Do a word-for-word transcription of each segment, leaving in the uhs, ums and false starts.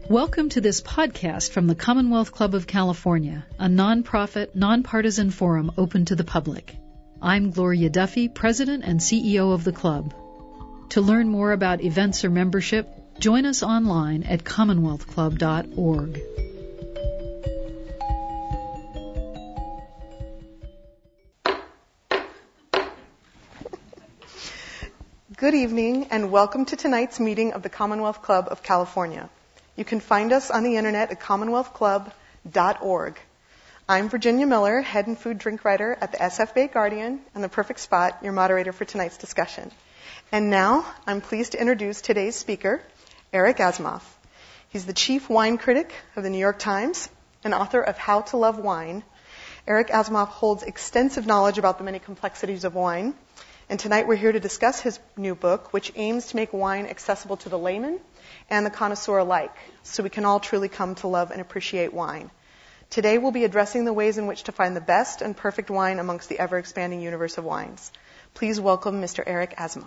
Welcome to this podcast from the Commonwealth Club of California, a nonprofit, nonpartisan forum open to the public. I'm Gloria Duffy, President and C E O of the club. To learn more about events or membership, join us online at commonwealth club dot org. Good evening and welcome to tonight's meeting of the Commonwealth Club of California. You can find us on the internet at commonwealth club dot org. I'm Virginia Miller, head and food drink writer at the S F Bay Guardian, and the perfect spot, your moderator for tonight's discussion. And now, I'm pleased to introduce today's speaker, Eric Asimov. He's the chief wine critic of the New York Times and author of How to Love Wine. Eric Asimov holds extensive knowledge about the many complexities of wine. And tonight we're here to discuss his new book, which aims to make wine accessible to the layman and the connoisseur alike, so we can all truly come to love and appreciate wine. Today we'll be addressing the ways in which to find the best and perfect wine amongst the ever-expanding universe of wines. Please welcome Mister Eric Asimov.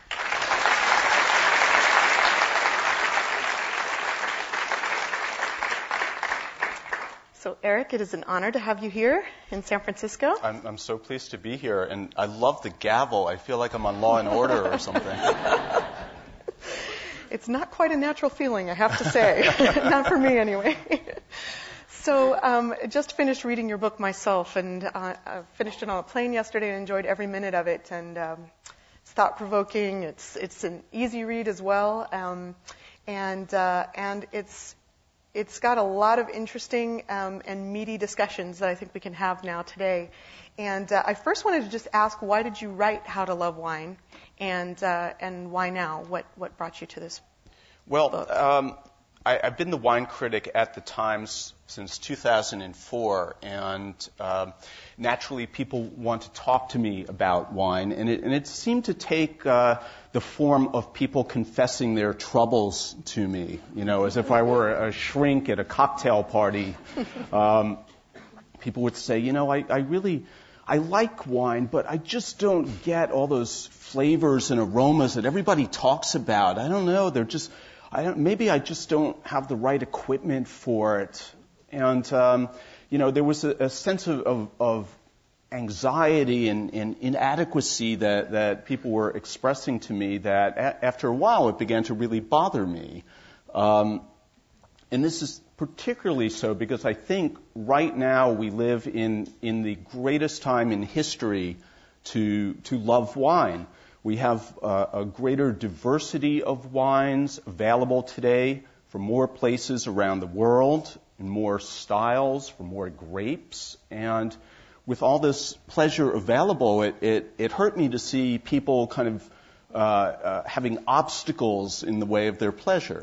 So, Eric, it is an honor to have you here in San Francisco. I'm, I'm so pleased to be here, and I love the gavel. I feel like I'm on Law and Order or something. It's not quite a natural feeling, I have to say. Not for me, anyway. So, um, just finished reading your book myself, and uh, I finished it on a plane yesterday and enjoyed every minute of it. And um, it's thought-provoking. It's it's an easy read as well, um, and uh, and it's. It's got a lot of interesting um, and meaty discussions that I think we can have now today. And uh, I first wanted to just ask, why did you write How to Love Wine, and uh, and why now? What what brought you to this well, book? Um, I, I've been the wine critic at the Times since two thousand four, and um, naturally people want to talk to me about wine, and it, and it seemed to take uh, the form of people confessing their troubles to me, you know, as if I were a shrink at a cocktail party. Um, people would say, you know, I, I really, I like wine, but I just don't get all those flavors and aromas that everybody talks about. I don't know, they're just, I don't, maybe I just don't have the right equipment for it. And, um, you know, there was a, a sense of, of, of anxiety and, and inadequacy that, that people were expressing to me that a- after a while it began to really bother me. Um, and this is particularly so because I think right now we live in, in the greatest time in history to, to love wine. We have uh, a greater diversity of wines available today from more places around the world, and more styles, from more grapes. And with all this pleasure available, it, it, it hurt me to see people kind of uh, uh, having obstacles in the way of their pleasure.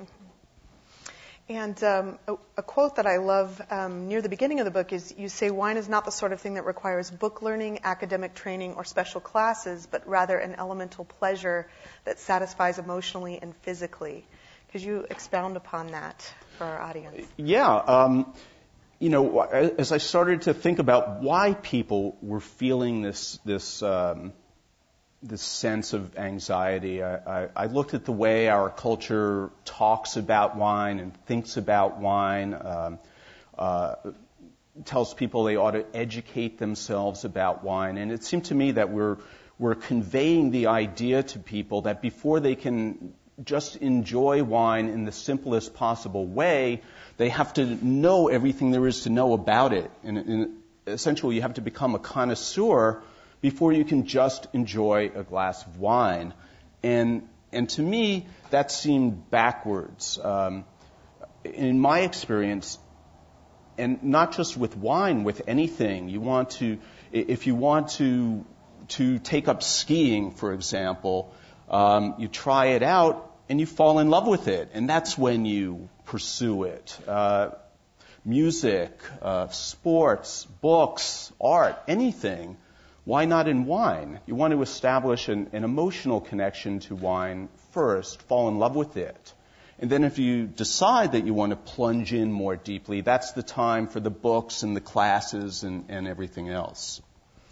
Mm-hmm. And um, a, a quote that I love um, near the beginning of the book is, you say, wine is not the sort of thing that requires book learning, academic training, or special classes, but rather an elemental pleasure that satisfies emotionally and physically. Could you expound upon that for our audience? Yeah. Um, you know, as I started to think about why people were feeling this this um, this sense of anxiety, I, I, I looked at the way our culture talks about wine and thinks about wine, um, uh, tells people they ought to educate themselves about wine, and it seemed to me that we're we're conveying the idea to people that before they can just enjoy wine in the simplest possible way, they have to know everything there is to know about it. And, and essentially, you have to become a connoisseur before you can just enjoy a glass of wine. And and to me, that seemed backwards. Um, in my experience, and not just with wine, with anything, you want to, if you want to to take up skiing, for example, Um, you try it out and you fall in love with it, and that's when you pursue it. Uh, music, uh, sports, books, art, anything. Why not in wine? You want to establish an, an emotional connection to wine first, fall in love with it. And then if you decide that you want to plunge in more deeply, that's the time for the books and the classes and, and everything else.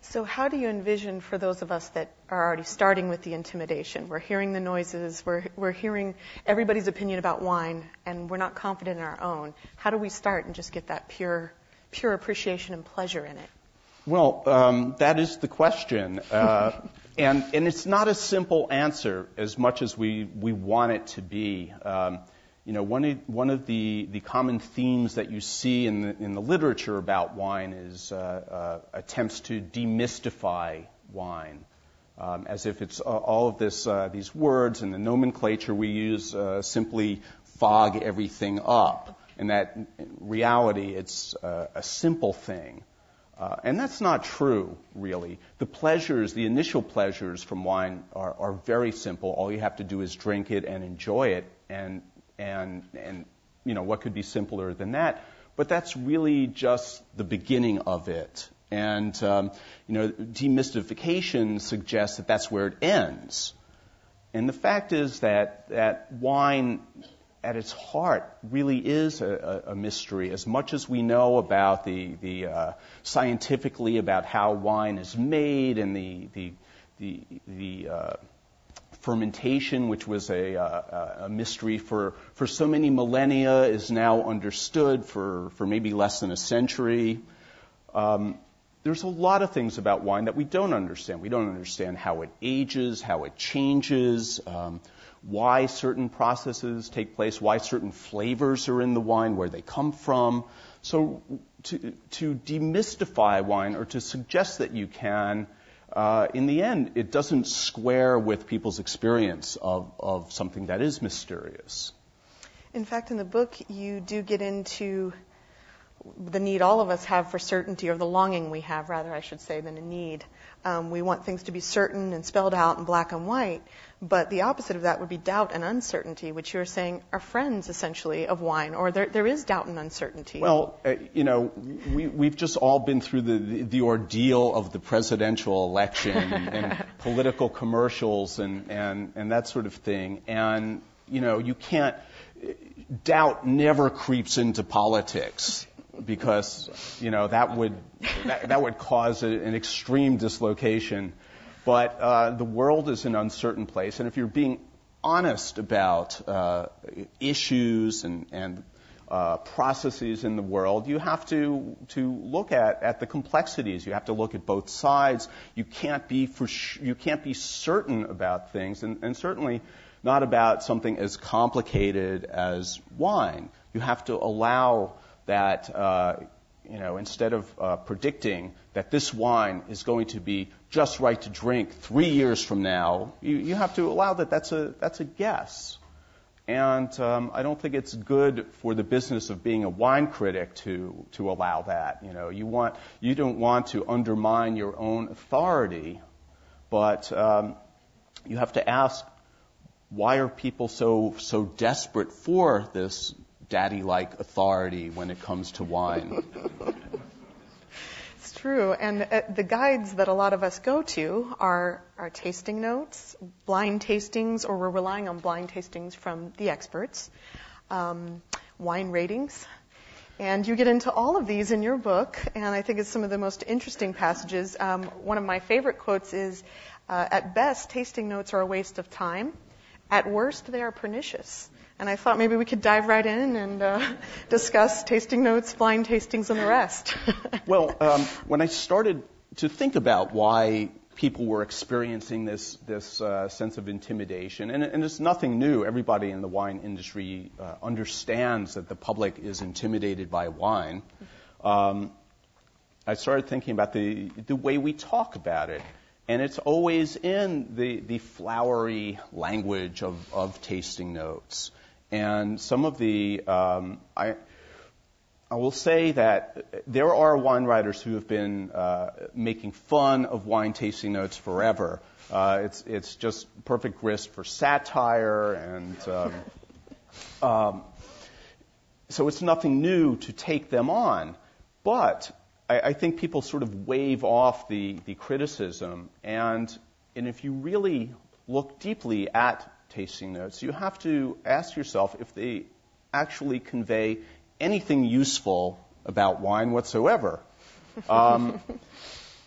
So how do you envision for those of us that are already starting with the intimidation? We're hearing the noises, we're, we're hearing everybody's opinion about wine, and we're not confident in our own. How do we start and just get that pure, pure appreciation and pleasure in it? Well, um, that is the question. Uh, and, and it's not a simple answer as much as we, we want it to be. Um, You know, one of, one of the, the common themes that you see in the, in the literature about wine is uh, uh, attempts to demystify wine, um, as if it's uh, all of this, uh, these words and the nomenclature we use uh, simply fog everything up, and that in reality it's uh, a simple thing. Uh, and that's not true, really. The pleasures, the initial pleasures from wine are, are very simple. All you have to do is drink it and enjoy it, and And, and, you know, what could be simpler than that? But that's really just the beginning of it. And, um, you know, demystification suggests that that's where it ends. And the fact is that, that wine, at its heart, really is a, a mystery. As much as we know about the, the uh, scientifically about how wine is made and the, the, the, the uh, fermentation, which was a, uh, a mystery for, for so many millennia, is now understood for, for maybe less than a century. Um, there's a lot of things about wine that we don't understand. We don't understand how it ages, how it changes, um, why certain processes take place, why certain flavors are in the wine, where they come from. So to, to demystify wine, or to suggest that you can, Uh, in the end, it doesn't square with people's experience of, of something that is mysterious. In fact, in the book, you do get into the need all of us have for certainty, or the longing we have, rather, I should say, than a need. Um, we want things to be certain and spelled out in black and white, but the opposite of that would be doubt and uncertainty, which you're saying are friends, essentially, of wine, or there, there is doubt and uncertainty. Well, uh, you know, we, we've just all been through the, the, the ordeal of the presidential election and political commercials and, and, and that sort of thing, and, you know, you can't, doubt never creeps into politics, because, you know, that would that, that would cause a, an extreme dislocation. But uh, the world is an uncertain place, and if you're being honest about uh, issues and, and uh, processes in the world, you have to to look at, at the complexities. You have to look at both sides. You can't be for sh- you can't be certain about things, and, and certainly not about something as complicated as wine. You have to allow that, uh, you know, instead of uh, predicting that this wine is going to be just right to drink three years from now, you, you have to allow that that's a that's a guess. And um, I don't think it's good for the business of being a wine critic to to allow that. You know, you want you don't want to undermine your own authority, but um, you have to ask, why are people so so desperate for this daddy-like authority when it comes to wine? It's true, and uh, the guides that a lot of us go to are, are tasting notes, blind tastings, or we're relying on blind tastings from the experts, um, wine ratings. And you get into all of these in your book, and I think it's some of the most interesting passages. Um, one of my favorite quotes is, uh, at best, tasting notes are a waste of time. At worst, they are pernicious. And I thought maybe we could dive right in and uh, discuss tasting notes, blind tastings, and the rest. Well, um, when I started to think about why people were experiencing this this uh, sense of intimidation, and, and it's nothing new. Everybody in the wine industry uh, understands that the public is intimidated by wine. Um, I started thinking about the the way we talk about it. And it's always in the, the flowery language of, of tasting notes. And some of the, um, I, I will say that there are wine writers who have been uh, making fun of wine tasting notes forever. Uh, it's it's just perfect grist for satire, and um, um, so it's nothing new to take them on. But I, I think people sort of wave off the, the criticism, and and if you really look deeply at tasting notes, you have to ask yourself if they actually convey anything useful about wine whatsoever. Um,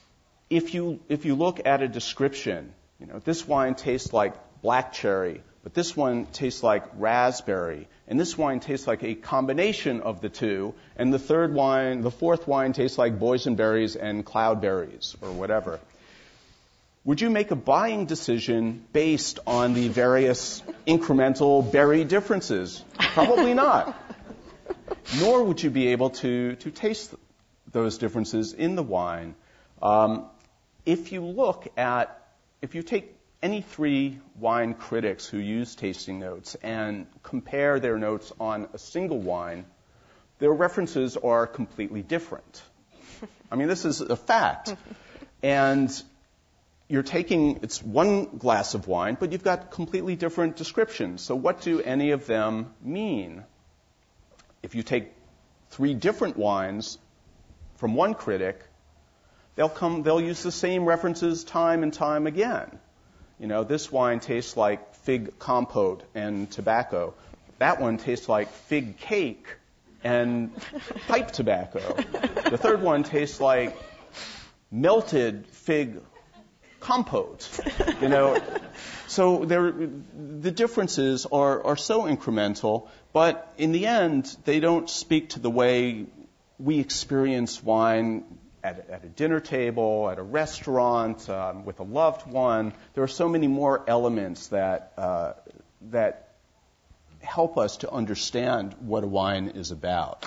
if you if you look at a description, you know, this wine tastes like black cherry, but this one tastes like raspberry, and this wine tastes like a combination of the two, and the third wine, the fourth wine tastes like boysenberries and cloudberries or whatever. Would you make a buying decision based on the various incremental berry differences? Probably not. Nor would you be able to, to taste those differences in the wine. Um, if you look at, if you take any three wine critics who use tasting notes and compare their notes on a single wine, their references are completely different. I mean, this is a fact. And you're taking, it's one glass of wine, but you've got completely different descriptions. So what do any of them mean? If you take three different wines from one critic, they'll come, they'll use the same references time and time again. You know, this wine tastes like fig compote and tobacco. That one tastes like fig cake and pipe tobacco. The third one tastes like melted fig compote, you know. So there, the differences are, are so incremental, but in the end, they don't speak to the way we experience wine at, at a dinner table, at a restaurant, um, with a loved one. There are so many more elements that uh, that help us to understand what a wine is about.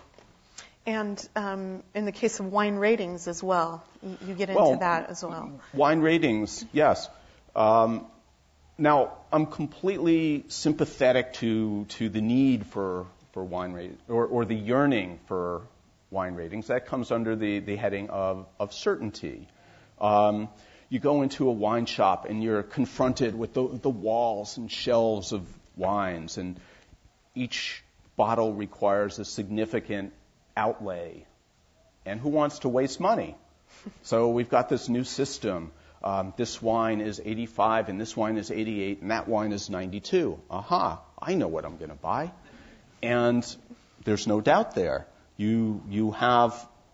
And um, in the case of wine ratings as well, you, you get into well, that as well. Wine ratings, yes. Um, now, I'm completely sympathetic to to the need for, for wine ratings, or, or the yearning for wine ratings. That comes under the, the heading of, of certainty. Um, you go into a wine shop and you're confronted with the, the walls and shelves of wines, and each bottle requires a significant outlay. And who wants to waste money? So we've got this new system. Um, this wine is eighty-five, and this wine is eighty-eight, and that wine is ninety-two. Aha, I know what I'm going to buy. And there's no doubt there. You, you have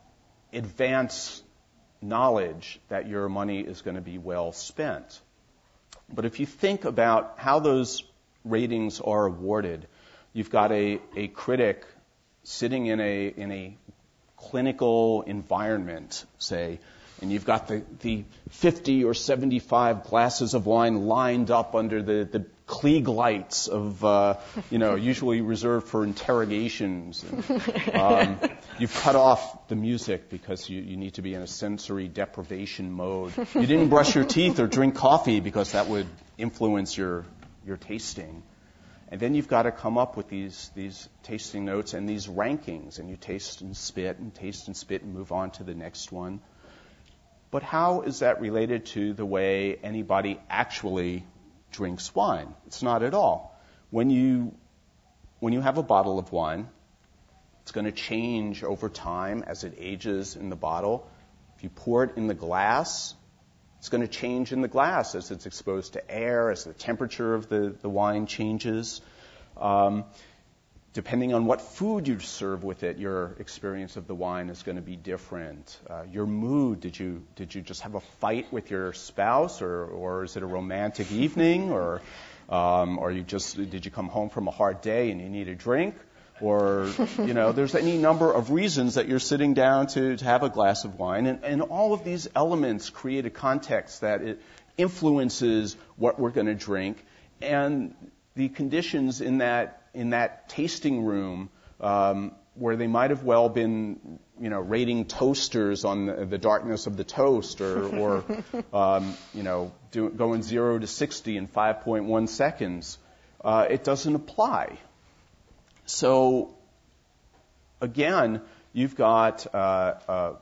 advanced knowledge that your money is going to be well spent. But if you think about how those ratings are awarded, you've got a, a critic sitting in a in a clinical environment, say, and you've got the, the fifty or seventy-five glasses of wine lined up under the, the Klieg lights of, uh, you know, usually reserved for interrogations. And, um, you've cut off the music because you, you need to be in a sensory deprivation mode. You didn't brush your teeth or drink coffee because that would influence your your tasting. And then you've got to come up with these these tasting notes and these rankings, and you taste and spit and taste and spit and move on to the next one. But how is that related to the way anybody actually drinks wine? It's not at all. When you when you have a bottle of wine, it's going to change over time as it ages in the bottle. If you pour it in the glass, it's going to change in the glass as it's exposed to air, as the temperature of the, the wine changes. Um, depending on what food you serve with it, your experience of the wine is going to be different. Uh, your mood, did you did you just have a fight with your spouse, or, or is it a romantic evening, or um, or you just did you come home from a hard day and you need a drink? Or, you know, there's any number of reasons that you're sitting down to, to have a glass of wine. And, and all of these elements create a context that it influences what we're going to drink. And the conditions in that in that tasting room, um, where they might have well been, you know, rating toasters on the, the darkness of the toast, or, or um, you know, do, going zero to sixty in five point one seconds, uh, it doesn't apply. So, again, you've got uh, uh,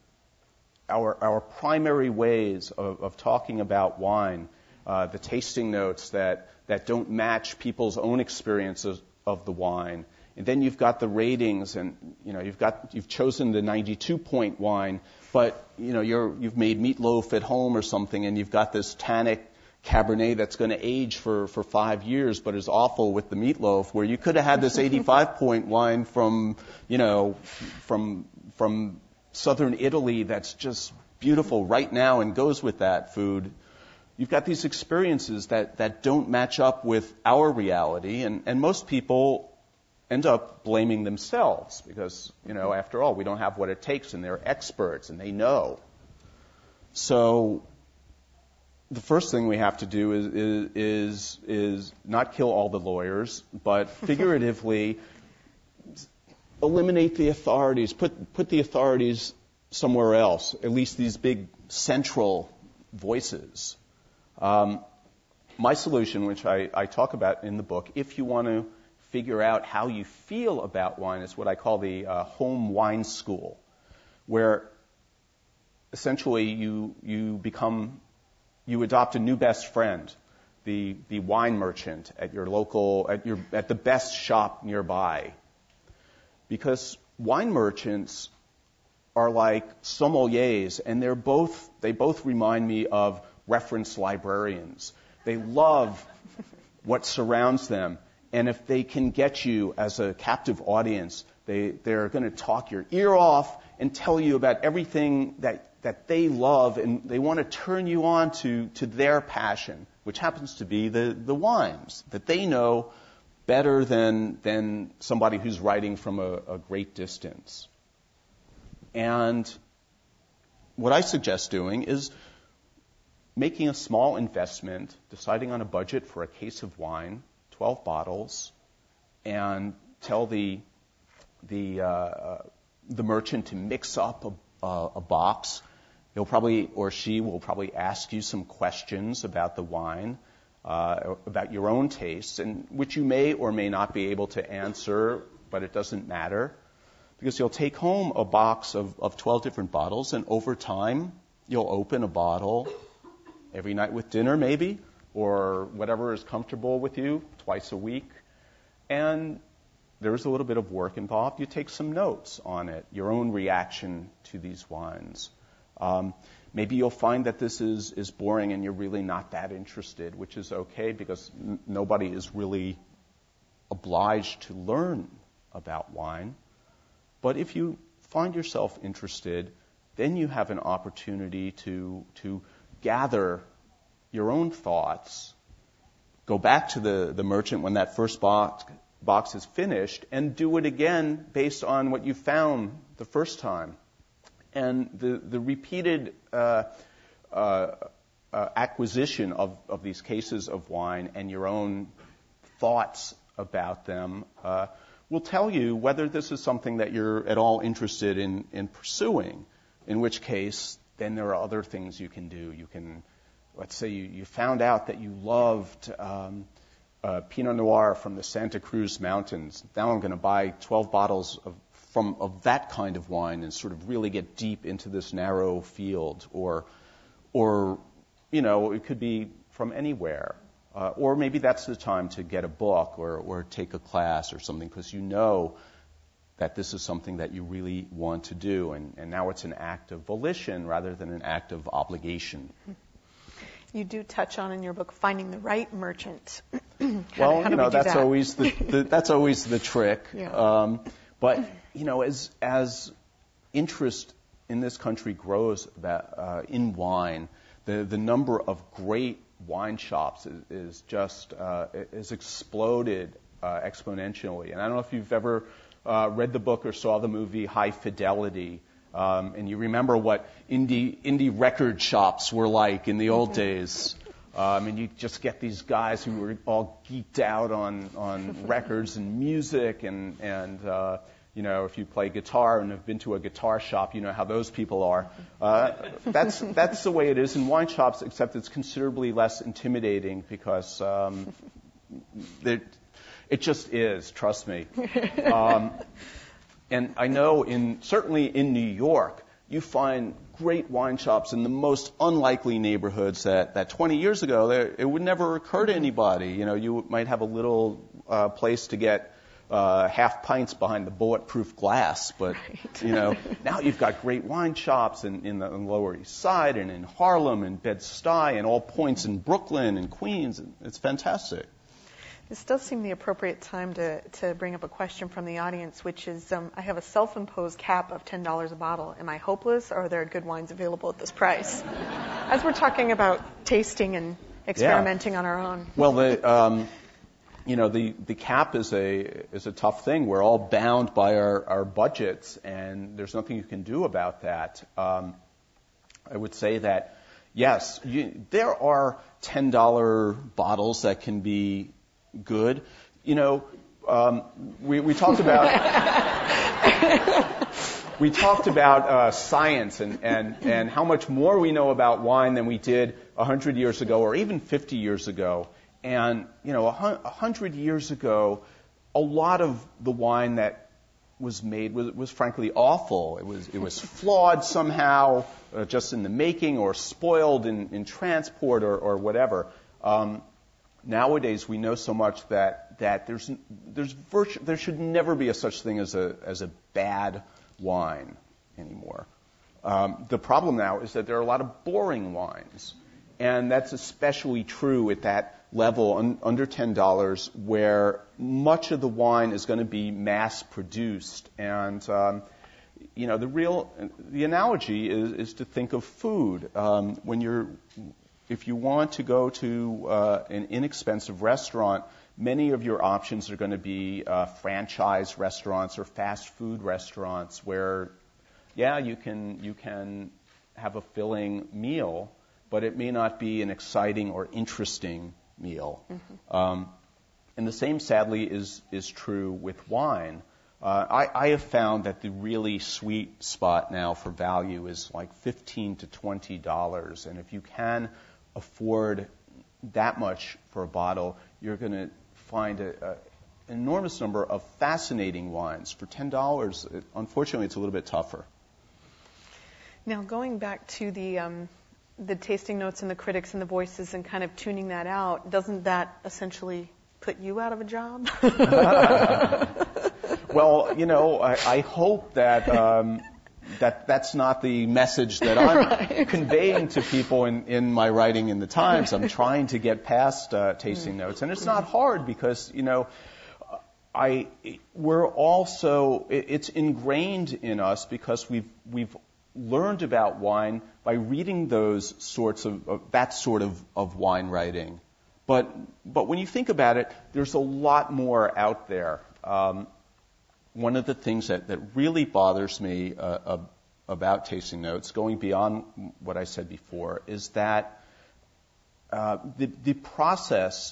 our our primary ways of, of talking about wine, uh, the tasting notes that, that don't match people's own experiences of the wine, and then you've got the ratings, and you know you've got you've chosen the ninety-two point wine, but you know you're you've made meatloaf at home or something, and you've got this tannic Cabernet that's going to age for, for five years, but is awful with the meatloaf, where you could have had this eighty-five point wine from, you know, from from southern Italy that's just beautiful right now and goes with that food. You've got these experiences that, that don't match up with our reality, and, and most people end up blaming themselves because, you know, after all, we don't have what it takes, and they're experts, and they know. So the first thing we have to do is is is, is not kill all the lawyers, but figuratively eliminate the authorities, put put the authorities somewhere else, at least these big central voices. Um, my solution, which I, I talk about in the book, if you want to figure out how you feel about wine, is what I call the uh, home wine school, where essentially you you become, you adopt a new best friend, the the wine merchant at your local, at your at the best shop nearby. Because wine merchants are like sommeliers, and they're both they both remind me of reference librarians. They love what surrounds them, and if they can get you as a captive audience, they they're going to talk your ear off and tell you about everything that that they love, and they want to turn you on to to their passion, which happens to be the the wines that they know better than than somebody who's writing from a, a great distance. And what I suggest doing is making a small investment, deciding on a budget for a case of wine, twelve bottles, and tell the the uh, the merchant to mix up a, a, a box. He'll probably, or she will probably ask you some questions about the wine, uh, about your own tastes, and which you may or may not be able to answer, but it doesn't matter, because you'll take home a box of, of twelve different bottles, and over time you'll open a bottle every night with dinner, maybe, or whatever is comfortable with you, twice a week, and there's a little bit of work involved. You take some notes on it, your own reaction to these wines. Um, maybe you'll find that this is, is boring and you're really not that interested, which is okay, because n- nobody is really obliged to learn about wine. But if you find yourself interested, then you have an opportunity to to gather your own thoughts, go back to the, the merchant when that first box, box is finished, and do it again based on what you found the first time. And the, the repeated uh, uh, uh, acquisition of, of these cases of wine and your own thoughts about them uh, will tell you whether this is something that you're at all interested in, in pursuing, in which case then there are other things you can do. You can, let's say you, you found out that you loved um, uh, Pinot Noir from the Santa Cruz Mountains. Now I'm going to buy twelve bottles of from of that kind of wine and sort of really get deep into this narrow field. Or, or you know, it could be from anywhere. Uh, or maybe that's the time to get a book or, or take a class or something, because you know that this is something that you really want to do, and, and now it's an act of volition rather than an act of obligation. You do touch on in your book finding the right merchant. how, well, how you know, we that's that? always the, the that's always the trick. Yeah. Um, but you know, as as interest in this country grows about uh, in wine, the the number of great wine shops is, is just uh, is exploded uh, exponentially. And I don't know if you've ever Uh, read the book or saw the movie High Fidelity, um, and you remember what indie indie record shops were like in the old days. Um, and you just get these guys who were all geeked out on on records and music, and and uh, you know, if you play guitar and have been to a guitar shop, you know how those people are. Uh, that's that's the way it is in wine shops, except it's considerably less intimidating because um, they're It just is, trust me. Um, and I know in certainly in New York, you find great wine shops in the most unlikely neighborhoods that, that twenty years ago, there, it would never occur to anybody. You know, you might have a little uh, place to get uh, half pints behind the bulletproof glass, but, right. you know, now you've got great wine shops in, in the in Lower East Side and in Harlem and Bed-Stuy and all points in Brooklyn and Queens. It's fantastic. This does seem the appropriate time to, to bring up a question from the audience, which is, um, I have a self-imposed cap of ten dollars a bottle. Am I hopeless, or are there good wines available at this price? As we're talking about tasting and experimenting yeah. on our own. Well, the, um, you know, the, the cap is a is a tough thing. We're all bound by our, our budgets, and there's nothing you can do about that. Um, I would say that, yes, you, there are ten dollar bottles that can be good. You know, um, we, we talked about we talked about uh, science and, and, and how much more we know about wine than we did one hundred years ago or even fifty years ago. And, you know, one hundred years ago, a lot of the wine that was made was, was frankly awful. It was it was flawed somehow, uh, just in the making, or spoiled in, in transport, or, or whatever. Um, Nowadays, we know so much that that there's there's virtu- there should never be a such thing as a as a bad wine anymore. Um, the problem now is that there are a lot of boring wines, and that's especially true at that level un- under ten dollars, where much of the wine is going to be mass produced. And um, you know, the real the analogy is is to think of food. Um, when you're If you want to go to uh, an inexpensive restaurant, many of your options are going to be uh, franchise restaurants or fast food restaurants where, yeah, you can you can have a filling meal, but it may not be an exciting or interesting meal. Mm-hmm. Um, and the same, sadly, is is true with wine. Uh, I, I have found that the really sweet spot now for value is like fifteen to twenty dollars, and if you can afford that much for a bottle, you're going to find a, a, an enormous number of fascinating wines. For ten dollars, it, unfortunately, it's a little bit tougher. Now, going back to the um, the tasting notes and the critics and the voices and kind of tuning that out, doesn't that essentially put you out of a job? Well, you know, I, I hope that um, that that's not the message that I'm right. conveying to people in, in my writing in the Times. I'm trying to get past uh, tasting mm. notes, and it's not hard because, you know, I we're also it, it's ingrained in us because we've we've learned about wine by reading those sorts of, of that sort of, of wine writing. But but when you think about it, there's a lot more out there. Um, one of the things that, that really bothers me uh, uh, about tasting notes, going beyond what I said before, is that uh, the, the process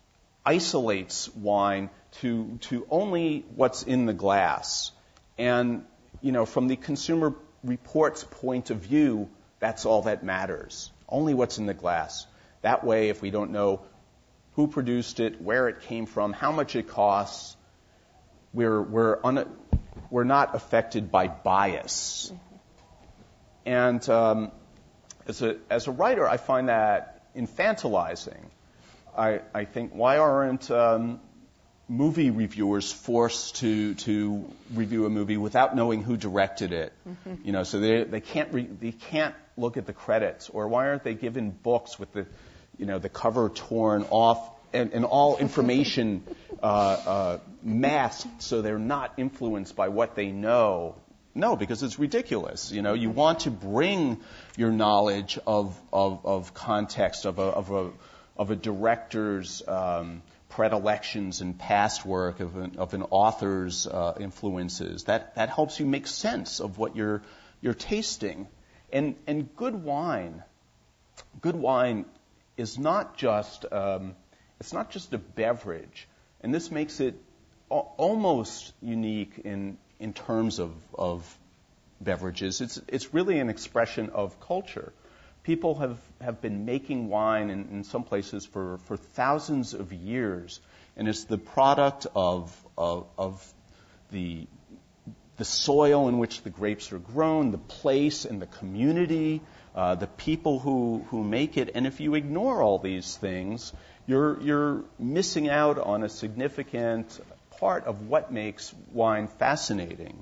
isolates wine to to only what's in the glass. And, you know, from the Consumer Reports point of view, that's all that matters. Only what's in the glass. That way, if we don't know who produced it, where it came from, how much it costs, we're we're un, we're not affected by bias. Mm-hmm. And um, as a as a writer, I find that infantilizing. I I think, why aren't um, movie reviewers forced to to review a movie without knowing who directed it? Mm-hmm. You know, so they they can't re, they can't look at the credits. Or why aren't they given books with the you know the cover torn off and, and all information uh, uh, masked so they're not influenced by what they know? No, because it's ridiculous. You know, you want to bring your knowledge of of, of context of a of a of a director's um, predilections and past work, of an, of an author's uh, influences. That that helps you make sense of what you're you're tasting. And and good wine, good wine is not just um, it's not just a beverage, and this makes it a- almost unique in in terms of of beverages. It's it's really an expression of culture. People have, have been making wine in, in some places for, for thousands of years, and it's the product of, of, of the, the soil in which the grapes are grown, the place and the community, uh, the people who, who make it. And if you ignore all these things, you're, you're missing out on a significant part of what makes wine fascinating.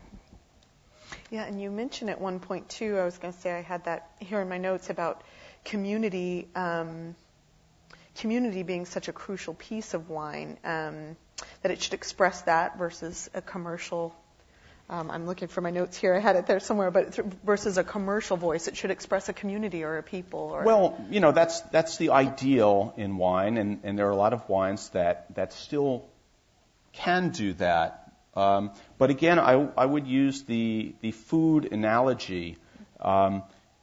Yeah, and you mentioned at one point, too, I was going to say I had that here in my notes about community um, community being such a crucial piece of wine, um, that it should express that versus a commercial. Um, I'm looking for my notes here. I had it there somewhere, but th- versus a commercial voice, it should express a community or a people. Or well, you know, that's that's the ideal in wine, and, and there are a lot of wines that, that still can do that. Um, but again, I, I would use the the food analogy. Um,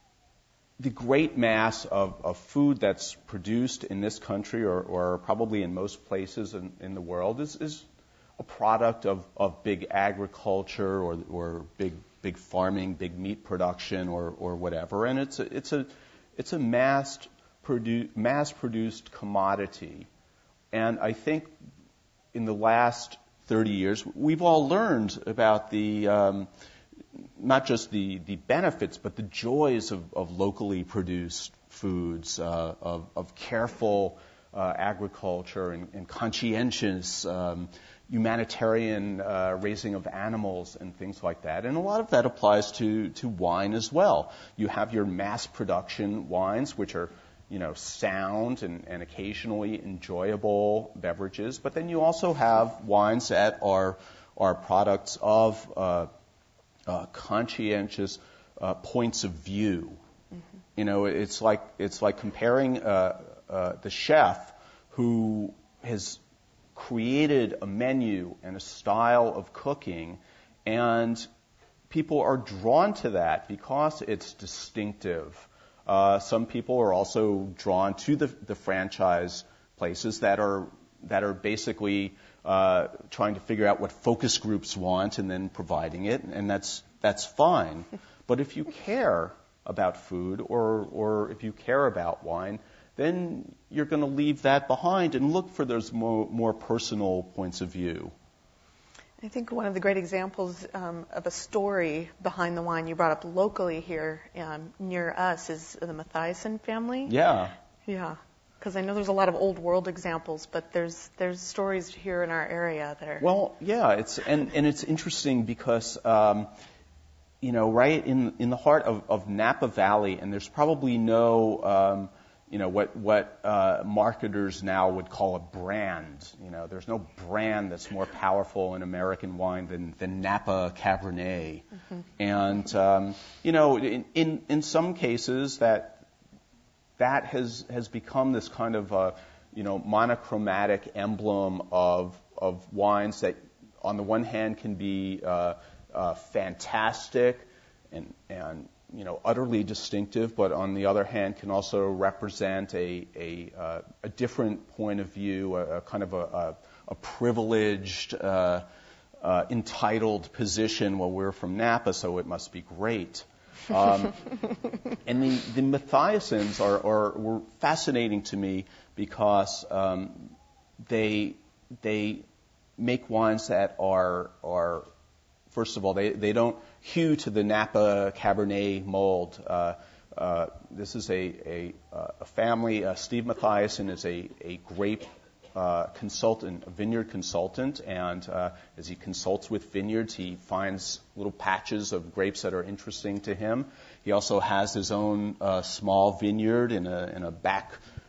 the great mass of, of food that's produced in this country, or, or probably in most places in, in the world, is, is a product of, of big agriculture or, or big big farming, big meat production, or, or whatever, and it's a, it's a it's a mass produ- mass produced commodity. And I think in the last thirty years, we've all learned about the um, not just the, the benefits, but the joys of, of locally produced foods, uh, of, of careful uh, agriculture and, and conscientious um, humanitarian uh, raising of animals and things like that. And a lot of that applies to, to wine as well. You have your mass production wines, which are, you know, sound and, and occasionally enjoyable beverages. But then you also have wines that are, are products of uh, uh, conscientious uh, points of view. Mm-hmm. You know, it's like, it's like comparing uh, uh, the chef who has created a menu and a style of cooking, and people are drawn to that because it's distinctive. Uh, some people are also drawn to the, the franchise places that are that are basically uh, trying to figure out what focus groups want and then providing it, and that's that's fine. But if you care about food, or or if you care about wine, then you're going to leave that behind and look for those more, more personal points of view. I think one of the great examples um, of a story behind the wine you brought up locally here um, near us is the Mathiasen family. Yeah. Yeah. Because I know there's a lot of old world examples, but there's there's stories here in our area that are... Well, yeah, it's and, and it's interesting because, um, you know, right in in the heart of, of Napa Valley, and there's probably no... Um, you know, what, what uh, marketers now would call a brand. You know, there's no brand that's more powerful in American wine than, than Napa Cabernet. Mm-hmm. And, um, you know, in, in, in some cases that that has, has become this kind of, uh, you know, monochromatic emblem of, of wines that on the one hand can be uh, uh, fantastic and, and you know, utterly distinctive, but on the other hand can also represent a a, uh, a different point of view, a, a kind of a, a, a privileged, uh, uh, entitled position. Well, we're from Napa, so it must be great. Um, and the, the Mathiasens are, are were fascinating to me because um, they they make wines that are are first of all they, they don't hew to the Napa Cabernet mold. Uh, uh, this is a, a, a family. Uh, Steve Mathiasen is a, a grape uh, consultant, a vineyard consultant, and uh, as he consults with vineyards, he finds little patches of grapes that are interesting to him. He also has his own uh, small vineyard in a, in a back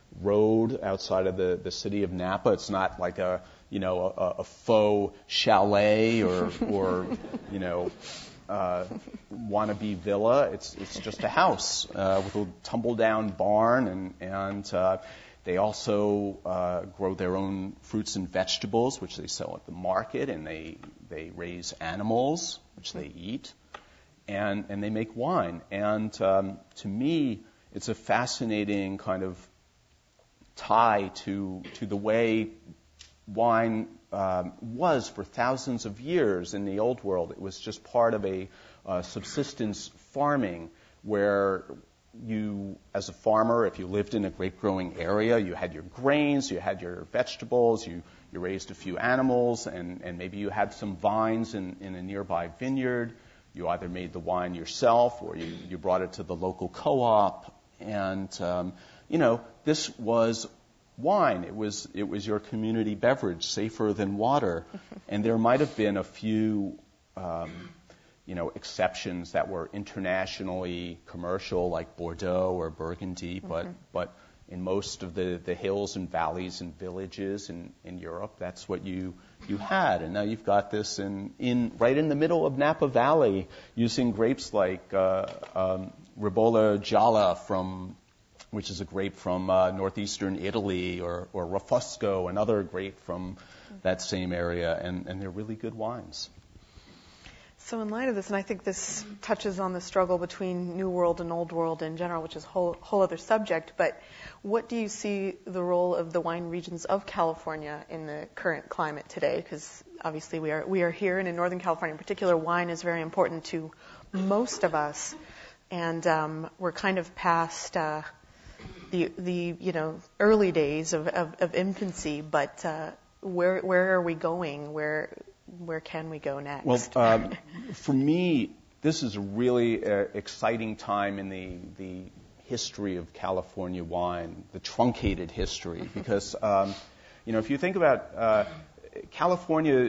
road outside of the, the city of Napa. It's not like a you know a, a faux chalet or or you know. Uh, wannabe villa. It's it's just a house uh, with a tumble-down barn, and and uh, they also uh, grow their own fruits and vegetables, which they sell at the market, and they they raise animals, which they eat, and and they make wine. And um, to me, it's a fascinating kind of tie to to the way wine um, was for thousands of years in the old world. It was just part of a uh, subsistence farming where you, as a farmer, if you lived in a grape-growing area, you had your grains, you had your vegetables, you, you raised a few animals, and, and maybe you had some vines in, in a nearby vineyard. You either made the wine yourself or you, you brought it to the local co-op. And, um, you know, this was wine. It was it was your community beverage, safer than water. And there might have been a few, um, you know, exceptions that were internationally commercial, like Bordeaux or Burgundy. But mm-hmm. but in most of the, the hills and valleys and villages in, in Europe. That's what you you had. And now you've got this in, in right in the middle of Napa Valley, using grapes like uh, um, Ribolla Gialla from which is a grape from uh, northeastern Italy, or, or Refosco, another grape from that same area, and, and they're really good wines. So in light of this, and I think this touches on the struggle between New World and Old World in general, which is a whole, whole other subject, but what do you see the role of the wine regions of California in the current climate today? Because obviously we are we are here, and in Northern California in particular, wine is very important to most of us, and um, we're kind of past uh, the the you know early days of, of, of infancy, but uh, where where are we going? Where Where can we go next? Well, um, for me, this is a really uh, exciting time in the the history of California wine, the truncated history, because um, you know if you think about uh, California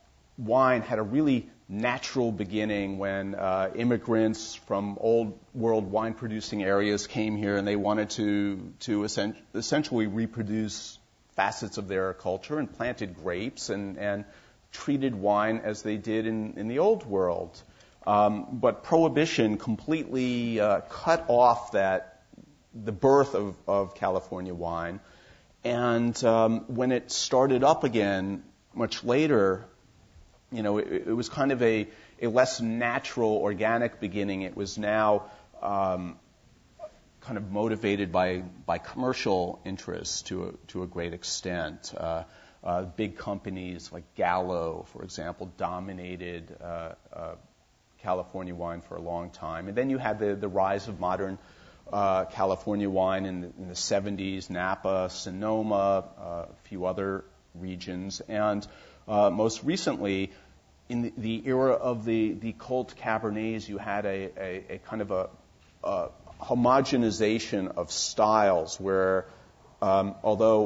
wine had a really natural beginning when uh, immigrants from old world wine producing areas came here, and they wanted to to essentially reproduce facets of their culture and planted grapes and and treated wine as they did in, in the old world. Um, but Prohibition completely uh, cut off that the birth of, of California wine. And um, when it started up again much later, you know, it, it was kind of a, a less natural, organic beginning. It was now um, kind of motivated by by commercial interests to a, to a great extent. Uh, Uh, big companies like Gallo, for example, dominated uh, uh, California wine for a long time. And then you had the, the rise of modern uh, California wine in the, in the seventies, Napa, Sonoma, uh, a few other regions. And uh, most recently, in the, the era of the, the cult Cabernets, you had a, a, a kind of a, a homogenization of styles where, um, although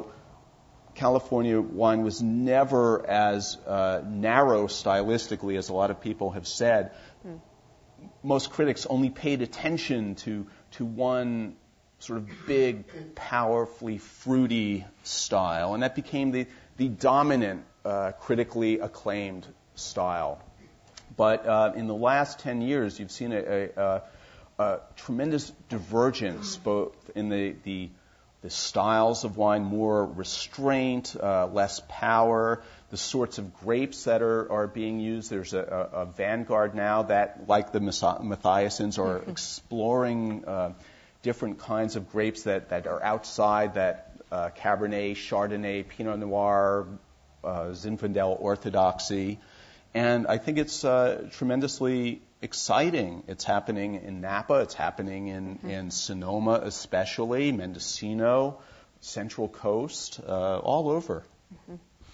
California wine was never as uh, narrow stylistically as a lot of people have said. Mm. Most critics only paid attention to to one sort of big, powerfully fruity style, and that became the the dominant, uh, critically acclaimed style. But uh, in the last ten years, you've seen a, a, a tremendous divergence both in the the the styles of wine, more restraint, uh, less power, the sorts of grapes that are, are being used. There's a, a, a vanguard now that, like the Mathiasins, are mm-hmm. exploring uh, different kinds of grapes that, that are outside that uh, Cabernet, Chardonnay, Pinot Noir, uh, Zinfandel orthodoxy. And I think it's uh, tremendously exciting. It's happening in Napa. It's happening in, mm-hmm. in Sonoma especially, Mendocino, Central Coast, uh, all over. Mm-hmm.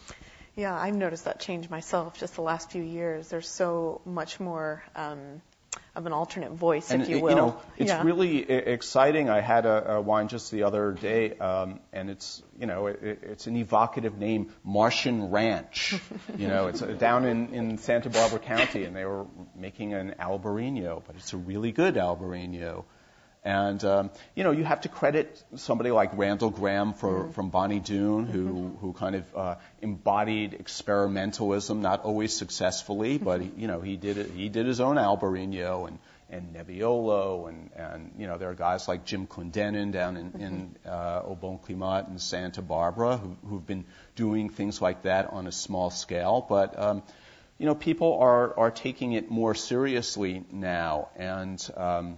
Yeah, I've noticed that change myself just the last few years. There's so much more um, of an alternate voice, and if you it, will. You know, it's yeah. really exciting. I had a, a wine just the other day, um, and it's, you know, it, it's an evocative name, Martian Ranch. You know, it's down in, in Santa Barbara County, and they were making an Albarino, but it's a really good Albarino. And, um, you know, you have to credit somebody like Randall Graham for, mm. from Bonnie Doon, who, mm-hmm. who kind of uh, embodied experimentalism, not always successfully, but, he, you know, he did it, he did his own Albarino and, and Nebbiolo, and, and, you know, there are guys like Jim Clendenin down in, mm-hmm. in uh, Au Bon Climat in Santa Barbara who, who've been doing things like that on a small scale. But, um, you know, people are, are taking it more seriously now, and um,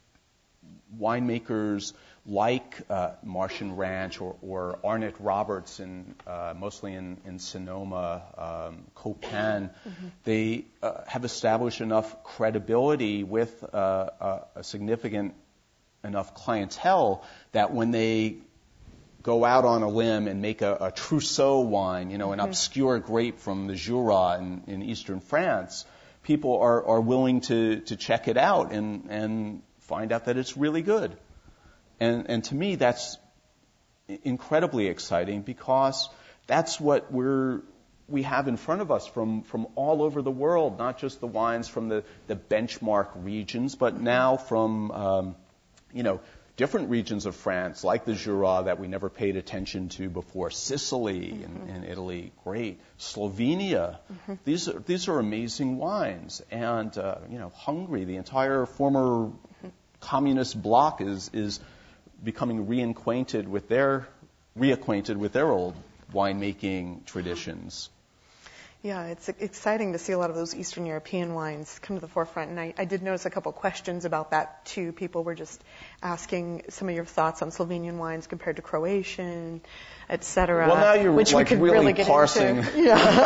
winemakers like uh, Martian Ranch or, or Arnett Roberts, in, uh, mostly in, in Sonoma, um, Copan, mm-hmm. they uh, have established enough credibility with uh, a, a significant enough clientele that when they go out on a limb and make a, a Trousseau wine, you know, an mm-hmm. obscure grape from the Jura in, in eastern France, people are, are willing to, to check it out and, and find out that it's really good. And, and to me, that's incredibly exciting, because that's what we're, we have in front of us from, from all over the world, not just the wines from the, the benchmark regions, but now from, um, you know, different regions of France, like the Jura, that we never paid attention to before. Sicily mm-hmm. in, in Italy, great. Slovenia, mm-hmm. these are these are amazing wines. And uh, you know, Hungary, the entire former mm-hmm. communist bloc is is becoming reacquainted with their reacquainted with their old winemaking traditions. Yeah, it's exciting to see a lot of those Eastern European wines come to the forefront. And I, I did notice a couple questions about that, too. People were just asking some of your thoughts on Slovenian wines compared to Croatian, et cetera. Well, now you're which like we could really, really get parsing. Into.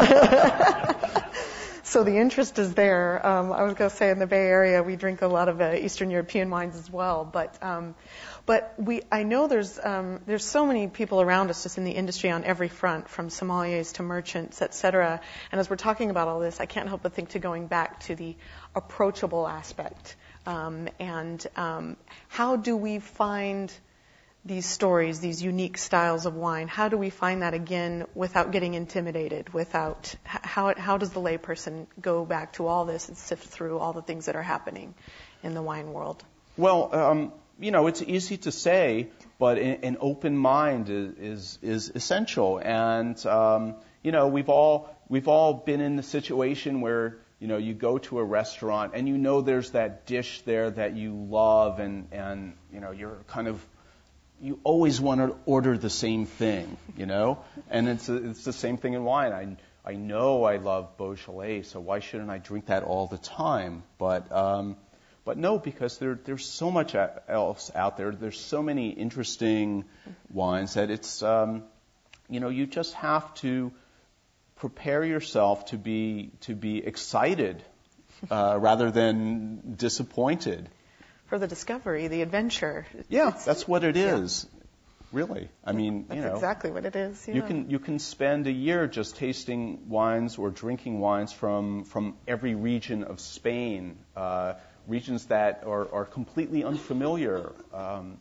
Yeah. So the interest is there. Um, I was going to say in the Bay Area we drink a lot of uh, Eastern European wines as well, but um, but we I know there's um, there's so many people around us just in the industry on every front, from sommeliers to merchants, et cetera. And as we're talking about all this, I can't help but think to going back to the approachable aspect um, and um, how do we find these stories, these unique styles of wine? How do we find that again without getting intimidated? Without how how does the layperson go back to all this and sift through all the things that are happening in the wine world? Well, um, you know, it's easy to say, but an open mind is is, is essential. And um, you know, we've all we've all been in the situation where you know you go to a restaurant and you know there's that dish there that you love, and and you know you're kind of you always want to order the same thing, you know? And it's a, it's the same thing in wine. I I know I love Beaujolais, so why shouldn't I drink that all the time? But um, but no, because there there's so much else out there. There's so many interesting wines that it's um, you know you just have to prepare yourself to be to be excited uh, rather than disappointed. For the discovery, the adventure. Yeah, it's, that's what it is. Yeah. Really. I mean, that's you know. exactly what it is. Yeah. You can you can spend a year just tasting wines or drinking wines from from every region of Spain, uh, regions that are, are completely unfamiliar. Um,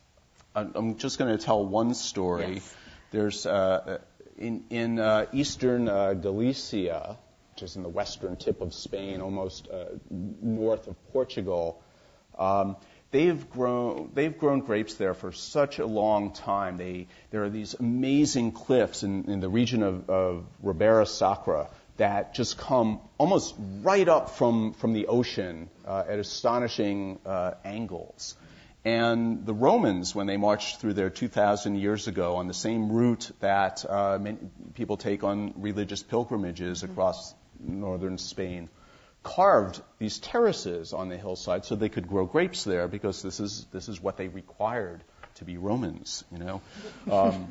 I'm just going to tell one story. Yes. There's uh, in in uh, eastern uh, Galicia, which is in the western tip of Spain, almost uh, north of Portugal. Um, they've grown they've grown grapes there for such a long time. They there are these amazing cliffs in, in the region of, of Ribera Sacra that just come almost right up from from the ocean uh, at astonishing uh, angles. And the Romans, when they marched through there two thousand years ago on the same route that uh, many people take on religious pilgrimages mm-hmm. across northern Spain, carved these terraces on the hillside so they could grow grapes there, because this is this is what they required to be Romans, you know. Um,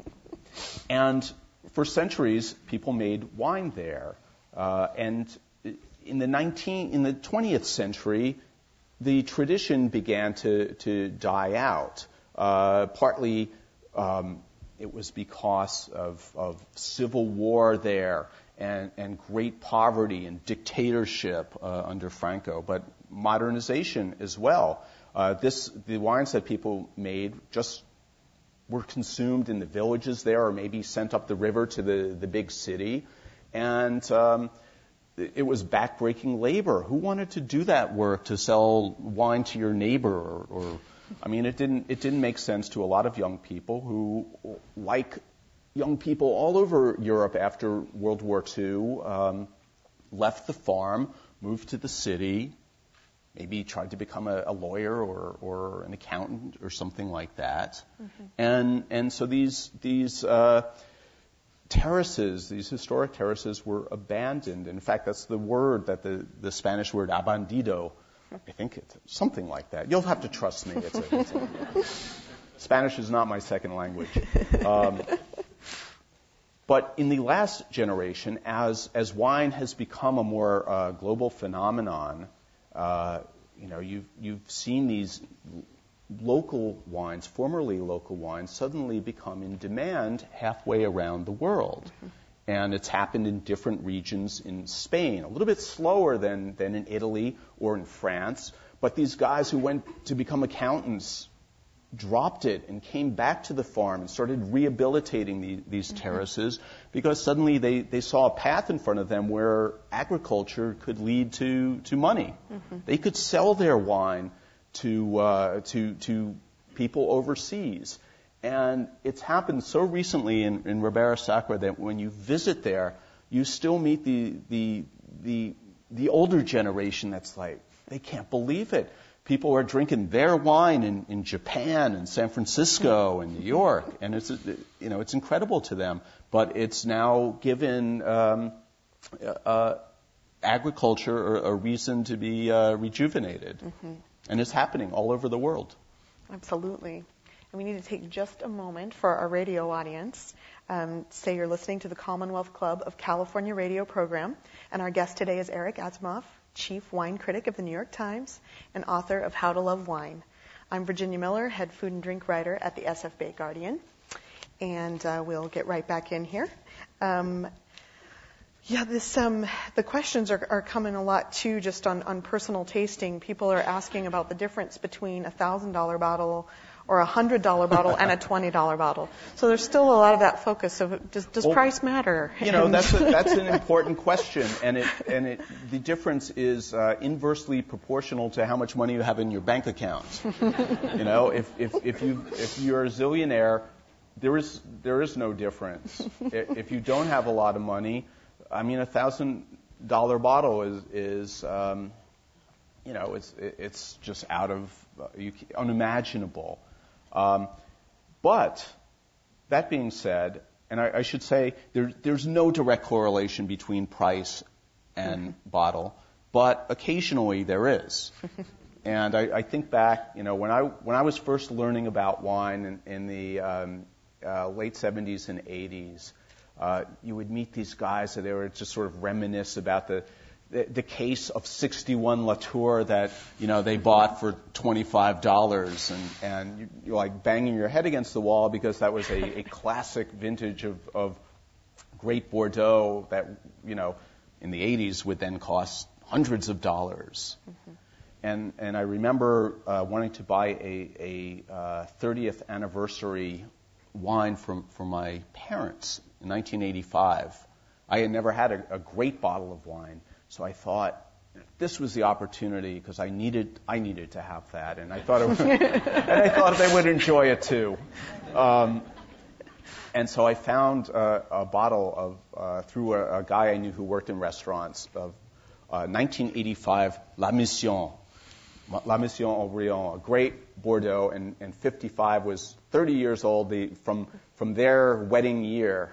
and for centuries, people made wine there. Uh, and in the nineteen in the twentieth century, the tradition began to to die out. Uh, partly, um, it was because of of civil war there. And, and great poverty and dictatorship uh, under Franco, but modernization as well. Uh, this the wines that people made just were consumed in the villages there, or maybe sent up the river to the, the big city, and um, it was backbreaking labor. Who wanted to do that work, to sell wine to your neighbor? Or, or I mean, it didn't it didn't make sense to a lot of young people who, like young people all over Europe after World War Two, um, left the farm, moved to the city, maybe tried to become a, a lawyer or, or an accountant or something like that. Mm-hmm. And and so these these uh, terraces, these historic terraces, were abandoned. In fact, that's the word that the, the Spanish word abandido. I think it's something like that. You'll have to trust me. It's a, it's a, Spanish is not my second language. Um, But in the last generation, as as wine has become a more uh, global phenomenon, uh, you know, you've you've seen these local wines, formerly local wines, suddenly become in demand halfway around the world, mm-hmm. and it's happened in different regions in Spain, a little bit slower than than in Italy or in France. But these guys who went to become accountants dropped it and came back to the farm and started rehabilitating the, these mm-hmm. terraces, because suddenly they, they saw a path in front of them where agriculture could lead to, to money. Mm-hmm. They could sell their wine to uh, to to people overseas. And it's happened so recently in, in Ribera Sacra that when you visit there, you still meet the, the, the, the older generation that's like, they can't believe it. People are drinking their wine in, in Japan and San Francisco and New York, and it's, you know, it's incredible to them. But it's now given um, uh, agriculture a, a reason to be uh, rejuvenated. Mm-hmm. And it's happening all over the world. Absolutely. And we need to take just a moment for our radio audience. Um, say you're listening to the Commonwealth Club of California radio program, and our guest today is Eric Asimov, Chief Wine Critic of the New York Times and author of How to Love Wine. I'm Virginia Miller, Head Food and Drink Writer at the S F Bay Guardian, and uh, we'll get right back in here. Um, yeah, this um, the questions are, are coming a lot too, just on, on personal tasting. People are asking about the difference between a thousand dollar bottle or a one hundred dollar bottle and a twenty dollar bottle. So there's still a lot of that focus. So does, does well, price matter? You know, that's a, that's an important question, and it and it the difference is uh, inversely proportional to how much money you have in your bank account. You know, if if if you if you're a zillionaire, there is there is no difference. If you don't have a lot of money, I mean, a thousand dollar bottle is is um, you know, it's it's just out of uh, you, unimaginable. Um, but that being said, and I, I should say there, there's no direct correlation between price and mm-hmm. bottle, but occasionally there is. And I, I think back, you know, when I when I was first learning about wine in, in the um, uh, late seventies and eighties, uh, you would meet these guys that they were just sort of reminisce about the The, the case of sixty-one Latour that, you know, they bought for twenty-five dollars, and, and you, you're like banging your head against the wall because that was a, a classic vintage of, of great Bordeaux that, you know, in the eighties would then cost hundreds of dollars. Mm-hmm. And and I remember uh, wanting to buy a, a uh, thirtieth anniversary wine from, from my parents in nineteen eighty-five. I had never had a, a great bottle of wine. So I thought this was the opportunity because I needed I needed to have that, and I thought it was, and I thought they would enjoy it too. Um, and so I found uh, a bottle of uh, through a, a guy I knew who worked in restaurants of uh, nineteen eighty-five La Mission, La Mission Haut-Brion, a great Bordeaux, and, and fifty-five was thirty years old. The, from from their wedding year,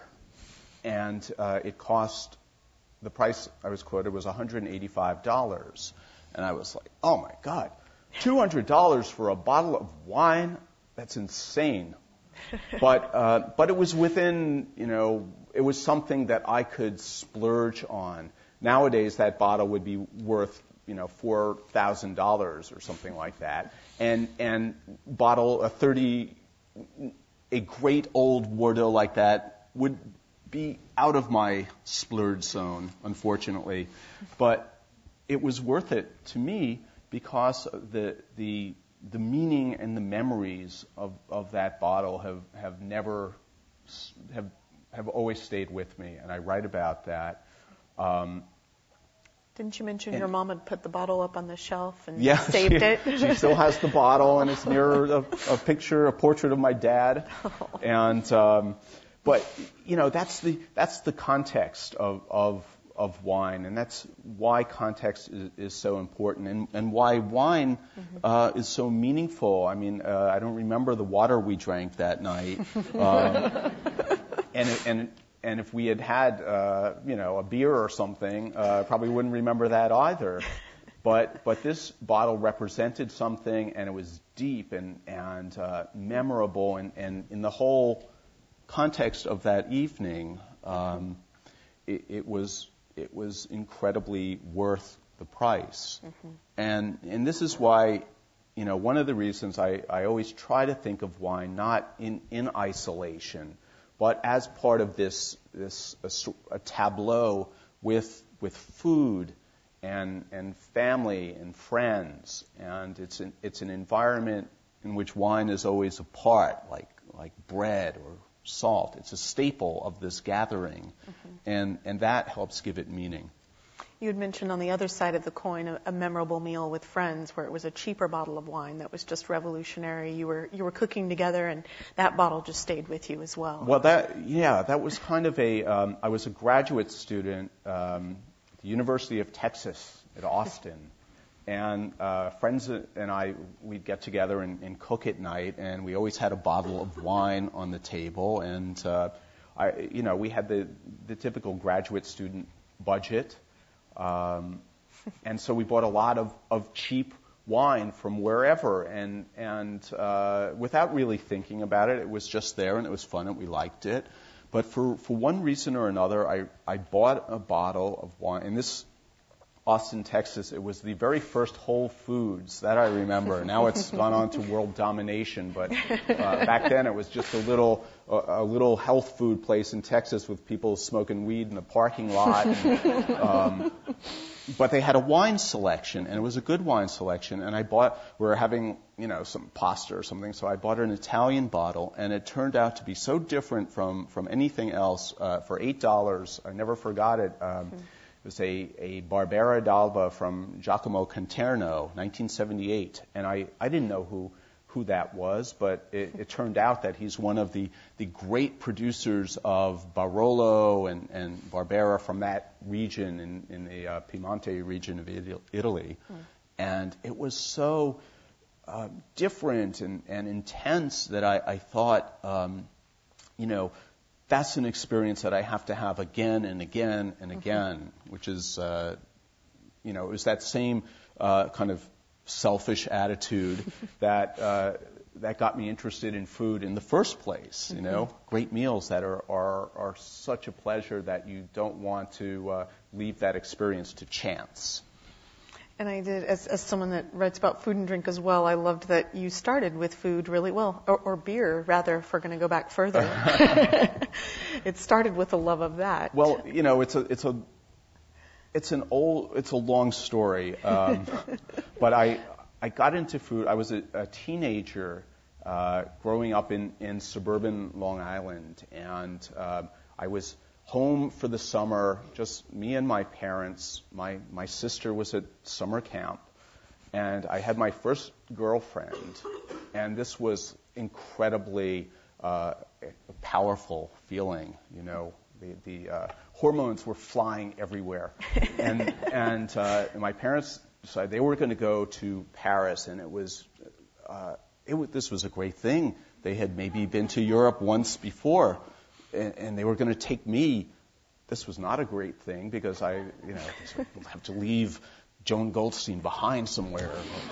and uh, it cost. The price I was quoted was one hundred eighty-five dollars. And I was like, oh, my God, two hundred dollars for a bottle of wine? That's insane. But uh, but it was within, you know, it was something that I could splurge on. Nowadays, that bottle would be worth, you know, four thousand dollars or something like that. And, and bottle a thirty, a great old Bordeaux like that would be out of my splurge zone, unfortunately. But it was worth it to me because the the the meaning and the memories of, of that bottle have, have never have have always stayed with me, and I write about that. Um, Didn't you mention your mom had put the bottle up on the shelf and yeah, saved she, it? She still has the bottle, and it's near a, a picture, a portrait of my dad, oh. and. Um, But, you know, that's the that's the context of of, of wine, and that's why context is, is so important, and, and why wine mm-hmm. uh, is so meaningful. I mean, uh, I don't remember the water we drank that night, um, and and and if we had had uh, you know a beer or something, uh, probably wouldn't remember that either. But but this bottle represented something, and it was deep and and uh, memorable, and, and in the whole context of that evening, um, it, it was it was incredibly worth the price. Mm-hmm. And and this is why, you know, one of the reasons I, I always try to think of wine not in, in isolation, but as part of this this a, a tableau with with food and and family and friends, and it's an it's an environment in which wine is always a part, like like bread or salt. It's a staple of this gathering, mm-hmm. and and that helps give it meaning. You had mentioned on the other side of the coin a, a memorable meal with friends where it was a cheaper bottle of wine that was just revolutionary. You were you were cooking together, and that bottle just stayed with you as well. Well, that yeah, that was kind of a. Um, I was a graduate student um, at the University of Texas at Austin, and uh, friends and I we'd get together and, and cook at night, and we always had a bottle of wine on the table, and uh, I you know we had the the typical graduate student budget. Um, and so we bought a lot of, of cheap wine from wherever, and and uh, without really thinking about it, it was just there, and it was fun, and we liked it. But for, for one reason or another, I, I bought a bottle of wine. In this Austin, Texas, it was the very first Whole Foods that I remember. Now it's gone on to world domination, but uh, back then it was just a little a, a little health food place in Texas with people smoking weed in the parking lot. And, um, but they had a wine selection, and it was a good wine selection. And I bought, we were having, you know, some pasta or something, so I bought an Italian bottle, and it turned out to be so different from, from anything else. Uh, for eight dollars, I never forgot it. Um, mm-hmm. It was a, a Barbera d'Alba from Giacomo Conterno, nineteen seventy-eight. And I, I didn't know who, who that was, but it, it turned out that he's one of the, the great producers of Barolo and, and Barbera from that region in, in the uh, Piemonte region of Italy. Mm. And it was so uh, different and, and intense that I, I thought, um, you know, that's an experience that I have to have again and again and again, mm-hmm. which is, uh, you know, it was that same uh, kind of selfish attitude that uh, that got me interested in food in the first place. Mm-hmm. You know, great meals that are, are are such a pleasure that you don't want to uh, leave that experience to chance. And I did, as, as someone that writes about food and drink as well, I loved that you started with food really well, or, or beer, rather, if we're going to go back further. It started with a love of that. Well, you know, it's a, it's a, it's an old, it's a long story. Um, but I, I got into food. I was a, a teenager uh, growing up in, in suburban Long Island, and uh, I was home for the summer, just me and my parents. My my sister was at summer camp, and I had my first girlfriend, and this was incredibly uh, a powerful feeling. You know, the the uh, hormones were flying everywhere, and and uh, my parents decided they were going to go to Paris, and it was uh, it was, this was a great thing. They had maybe been to Europe once before. And, and they were going to take me. This was not a great thing because I, you know, have to leave Joan Goldstein behind somewhere.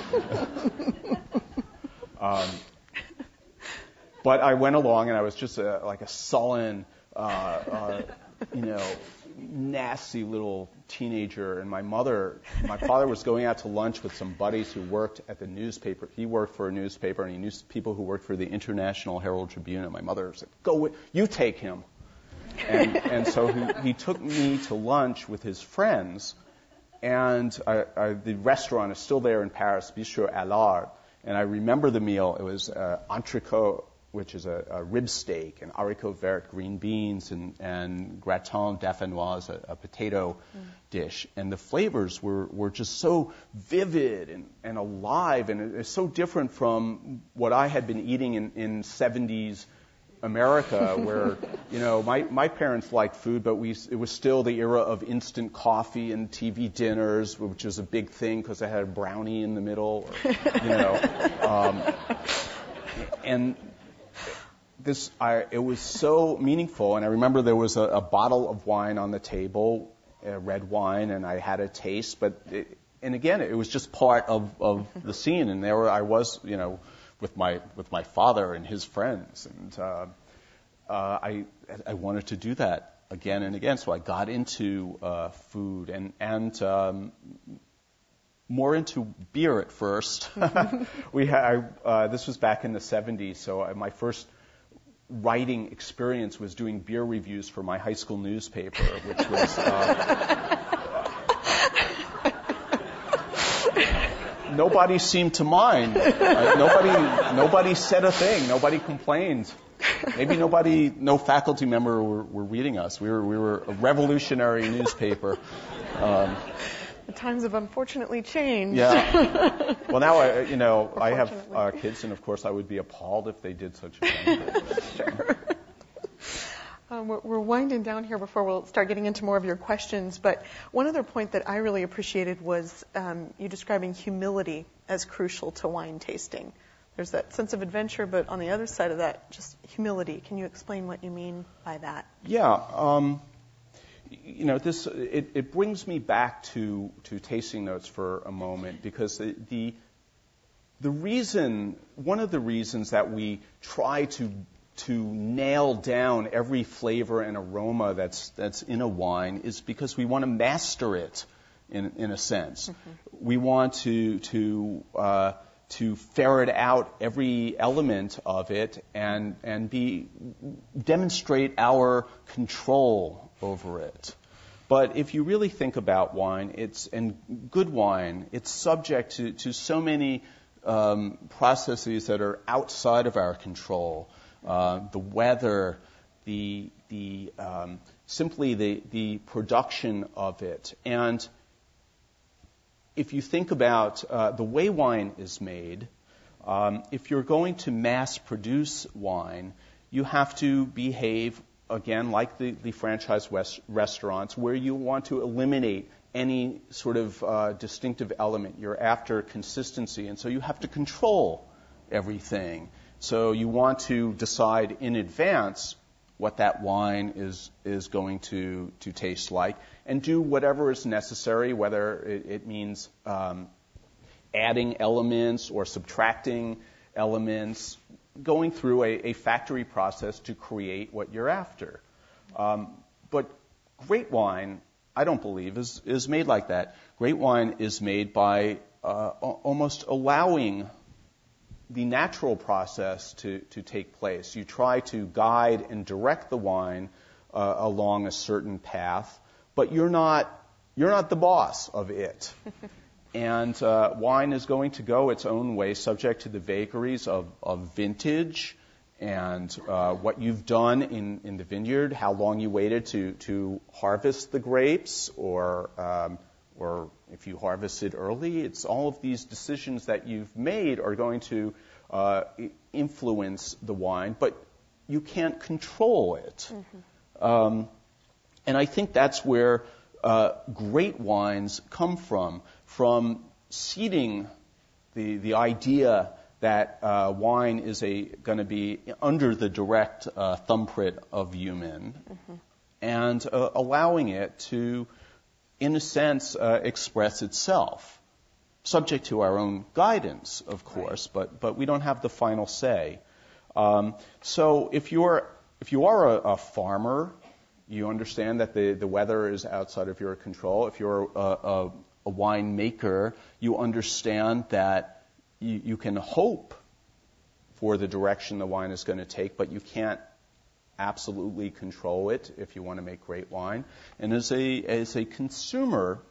um, but I went along, and I was just a, like a sullen, uh, uh, you know, nasty little teenager. And my mother, my father was going out to lunch with some buddies who worked at the newspaper. He worked for a newspaper, and he knew people who worked for the International Herald Tribune. And my mother said, "Go, with, you take him." And, and so he, he took me to lunch with his friends. And I, I, the restaurant is still there in Paris, Bistro Allard. And I remember the meal. It was uh, entrecôte, which is a, a rib steak, and haricot vert, green beans, and, and gratin dauphinoise, a, a potato mm. dish. And the flavors were, were just so vivid and, and alive, and it's so different from what I had been eating in, in seventies America, where, you know, my, my parents liked food, but we it was still the era of instant coffee and T V dinners, which was a big thing because they had a brownie in the middle, or, you know. Um, and This, I, it was so meaningful, and I remember there was a, a bottle of wine on the table, uh, red wine, and I had a taste. But it, and again, it was just part of, of the scene, and there I was, you know, with my with my father and his friends, and uh, uh, I I wanted to do that again and again. So I got into uh, food and and. Um, more into beer at first. we had uh, this was back in the seventies, so I, my first writing experience was doing beer reviews for my high school newspaper, which was uh, nobody seemed to mind. Uh, nobody, nobody said a thing. Nobody complained. Maybe nobody, no faculty member were, were reading us. We were, we were a revolutionary newspaper. Um, the times have unfortunately changed. Yeah. Well, now I, you know, I have uh, kids, and of course, I would be appalled if they did such a thing. Sure. Um, we're, we're winding down here before we'll start getting into more of your questions. But one other point that I really appreciated was um, you describing humility as crucial to wine tasting. There's that sense of adventure, but on the other side of that, just humility. Can you explain what you mean by that? Yeah. Um, you know, this it, it brings me back to, to tasting notes for a moment, because the, the the reason, one of the reasons that we try to to nail down every flavor and aroma that's that's in a wine is because we want to master it, in in a sense. Mm-hmm. We want to to uh, to ferret out every element of it and and be demonstrate our control over it. But if you really think about wine, it's and good wine, it's subject to to so many um, processes that are outside of our control. Uh, the weather, the the um, simply the the production of it. And if you think about uh, the way wine is made, um, if you're going to mass produce wine, you have to behave, again, like the, the franchise west restaurants, where you want to eliminate any sort of uh, distinctive element. You're after consistency, and so you have to control everything. So you want to decide in advance what that wine is is going to, to taste like, and do whatever is necessary, whether it, it means um, adding elements or subtracting elements, going through a, a factory process to create what you're after. Um, but great wine, I don't believe, is, is made like that. Great wine is made by uh, almost allowing the natural process to, to take place. You try to guide and direct the wine uh, along a certain path, but you're not you're not the boss of it. And uh, wine is going to go its own way, subject to the vagaries of, of vintage and uh, what you've done in, in the vineyard, how long you waited to, to harvest the grapes, or um, or if you harvested early. It's all of these decisions that you've made are going to uh, influence the wine, but you can't control it. Mm-hmm. Um, and I think that's where uh, great wines come from, from seeding the the idea that uh, wine is a going to be under the direct uh, thumbprint of human, mm-hmm. and uh, allowing it to, in a sense, uh, express itself, subject to our own guidance, of course, right. but but we don't have the final say. Um, so if you're if you are a, a farmer, you understand that the, the weather is outside of your control. If you're a, a, a winemaker, you understand that you, you can hope for the direction the wine is going to take, but you can't absolutely control it if you want to make great wine. And as a as a consumer,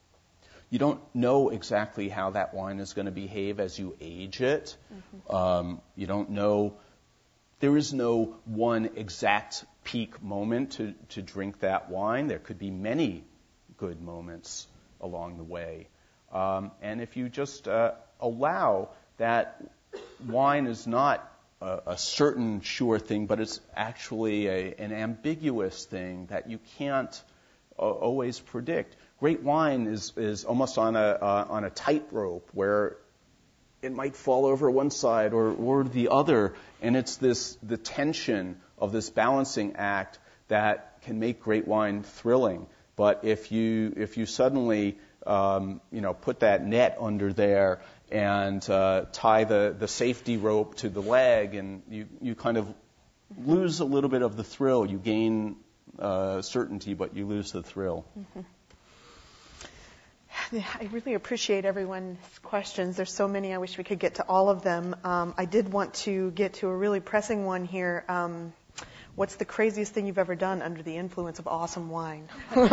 you don't know exactly how that wine is going to behave as you age it. Mm-hmm. Um, you don't know. There is no one exact peak moment to, to drink that wine. There could be many good moments along the way. Um, and if you just uh, allow that wine is not a, a certain sure thing, but it's actually a, an ambiguous thing that you can't uh, always predict. Great wine is, is almost on a uh, on a tightrope where it might fall over one side or, or the other, and it's this the tension of this balancing act that can make great wine thrilling. But if you if you suddenly um, you know put that net under there and uh, tie the, the safety rope to the leg, and you, you kind of lose a little bit of the thrill. You gain uh, certainty, but you lose the thrill. Mm-hmm. I really appreciate everyone's questions. There's so many. I wish we could get to all of them. Um, I did want to get to a really pressing one here. Um, what's the craziest thing you've ever done under the influence of awesome wine?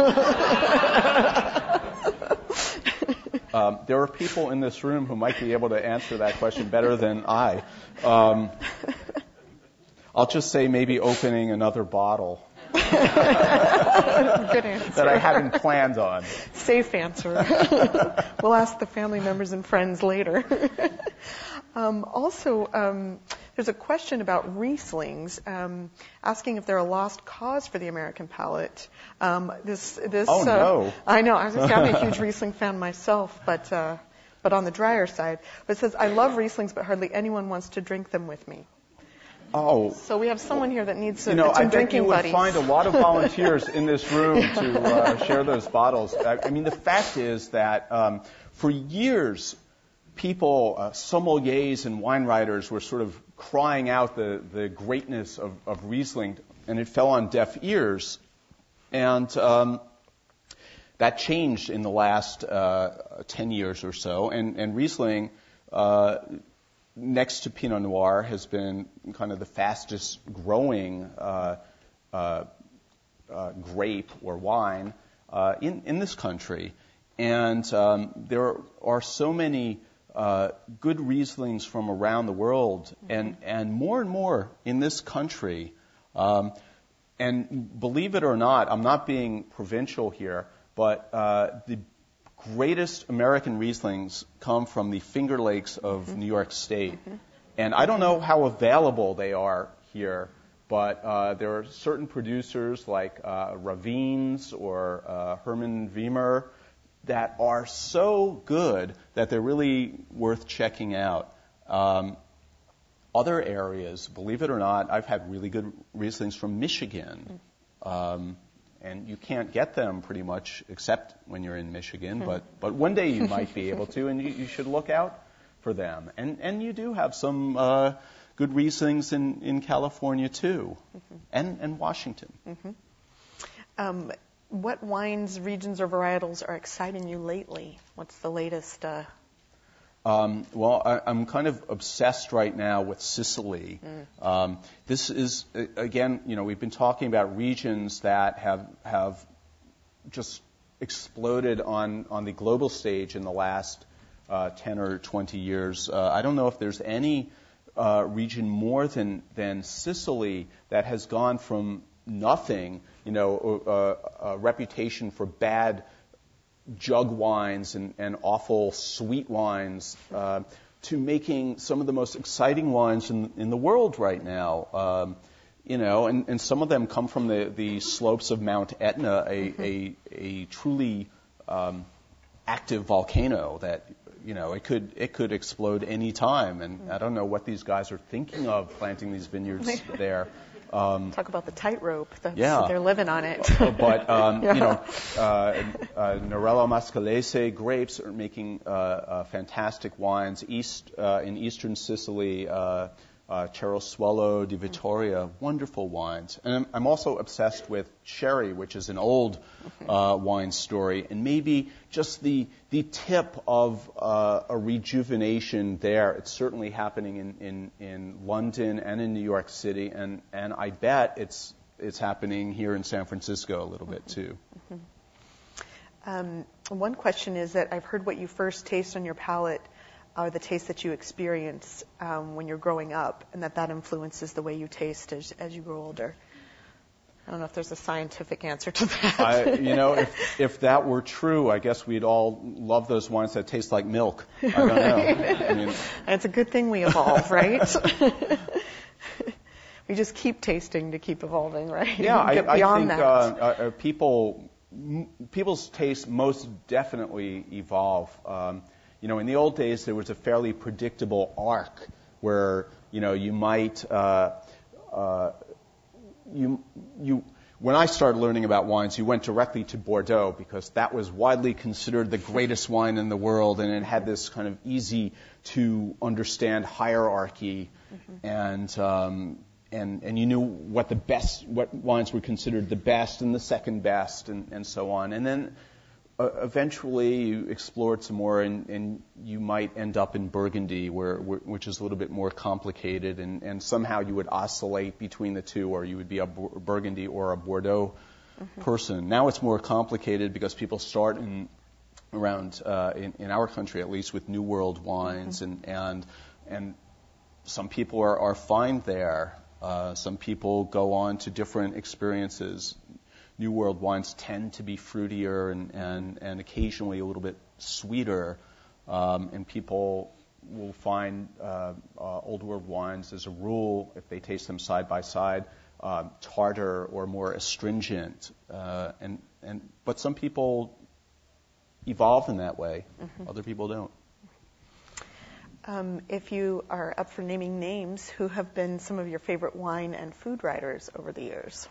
um, there are people in this room who might be able to answer that question better than I. Um, I'll just say maybe opening another bottle. Good answer. That I hadn't planned on. Safe answer. We'll ask the family members and friends later. um, also, um, there's a question about Rieslings, um, asking if they're a lost cause for the American palate. Um, this, this. Oh, uh, no. I know. I was just, I'm a huge Riesling fan myself, but uh, but on the drier side. But it says, I love Rieslings, but hardly anyone wants to drink them with me. Oh. So we have someone here that needs some, you know, some I bet drinking you would buddies. find a lot of volunteers in this room to uh, share those bottles. I, I mean, the fact is that um, for years, people, uh, sommeliers and wine writers were sort of crying out the, the greatness of, of Riesling, and it fell on deaf ears. And um, that changed in the last uh, ten years or so, and, and Riesling, uh, next to Pinot Noir, has been kind of the fastest growing uh, uh, uh, grape or wine uh, in, in this country. And um, there are so many uh, good Rieslings from around the world, mm-hmm. and, and more and more in this country. Um, and believe it or not, I'm not being provincial here, but uh, the greatest American Rieslings come from the Finger Lakes of mm-hmm. New York State. Mm-hmm. And I don't know how available they are here, but uh, there are certain producers like uh, Ravines or uh, Herman Wiemer that are so good that they're really worth checking out. Um, other areas, believe it or not, I've had really good Rieslings from Michigan. Um, and you can't get them pretty much except when you're in Michigan, but, but one day you might be able to, and you, you should look out for them. And, and you do have some uh, good Rieslings in, in California, too, mm-hmm. and, and Washington. Mm-hmm. Um, what wines, regions, or varietals are exciting you lately? What's the latest? Uh... Um, well, I, I'm kind of obsessed right now with Sicily. Mm. Um, this is, again, you know, we've been talking about regions that have have just exploded on, on the global stage in the last uh, ten or twenty years. Uh, I don't know if there's any uh, region more than, than Sicily that has gone from nothing, you know, a, a reputation for bad jug wines and, and awful sweet wines, uh, to making some of the most exciting wines in, in the world right now. Um, you know, and, and some of them come from the, the slopes of Mount Etna, a, mm-hmm. a, a truly um, active volcano that, you know, it could it could explode any time. And mm-hmm. I don't know what these guys are thinking of planting these vineyards there. Um, Talk about the tightrope. That's, yeah. They're living on it. But, um, yeah. you know, uh, uh, Nerello Mascalese grapes are making uh, uh, fantastic wines. East uh, in eastern Sicily, uh, uh, Cerosuolo di Vittoria, wonderful wines. And I'm, I'm also obsessed with sherry, which is an old uh, wine story, and maybe just the the tip of uh, a rejuvenation there. It's certainly happening in, in, in London and in New York City, and, and I bet it's it's happening here in San Francisco a little bit too. Mm-hmm. Um, one question is that I've heard what you first taste on your palate are the tastes that you experience um, when you're growing up, and that that influences the way you taste as, as you grow older. I don't know if there's a scientific answer to that. I, you know, if, if that were true, I guess we'd all love those wines that taste like milk. I don't right. know. I mean, it's a good thing we evolve, right? We just keep tasting to keep evolving, right? Yeah, I, Get I beyond think that. uh, uh, people, m- people's tastes most definitely evolve. Um, you know, in the old days, there was a fairly predictable arc where, you know, you might, uh, uh, you, you, when I started learning about wines, you went directly to Bordeaux because that was widely considered the greatest wine in the world, and it had this kind of easy to understand hierarchy, mm-hmm. and, um, and, and you knew what the best, what wines were considered the best and the second best, and, and so on. And then, Uh, eventually, you explored some more, and, and you might end up in Burgundy, where, where, which is a little bit more complicated, and, and somehow you would oscillate between the two, or you would be a Burgundy or a Bordeaux mm-hmm. person. Now it's more complicated because people start in around uh, in, in our country, at least, with New World wines, mm-hmm. and and and some people are, are fine there. Uh, some people go on to different experiences. New World wines tend to be fruitier and, and, and occasionally a little bit sweeter. Um, and people will find uh, uh, Old World wines, as a rule, if they taste them side by side, uh, tartar or more astringent. Uh, and, and, but some people evolve in that way. Mm-hmm. Other people don't. Um, if you are up for naming names, who have been some of your favorite wine and food writers over the years?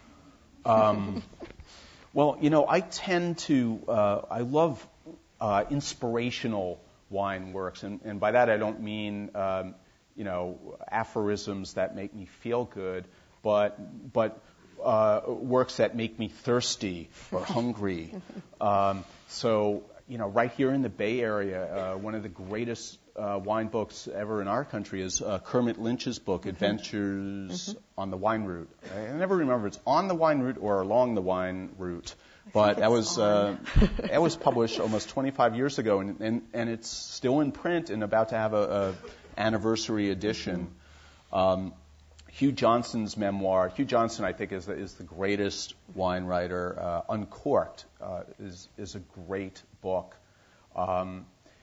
Um, well, you know, I tend to, uh, I love uh, inspirational wine works, and, and by that I don't mean, um, you know, aphorisms that make me feel good, but but uh, works that make me thirsty or hungry. Um, so, you know, right here in the Bay Area, uh, one of the greatest uh, wine books ever in our country is uh, Kermit Lynch's book, mm-hmm. Adventures mm-hmm. on the Wine Route. I never remember if it's on the wine route or along the wine route. But that was uh, that was published almost twenty-five years ago, and, and, and it's still in print and about to have a, a anniversary edition. Um, Hugh Johnson's memoir. Hugh Johnson, I think, is the, is the greatest wine writer. Uh, Uncorked uh, is is a great book. Um,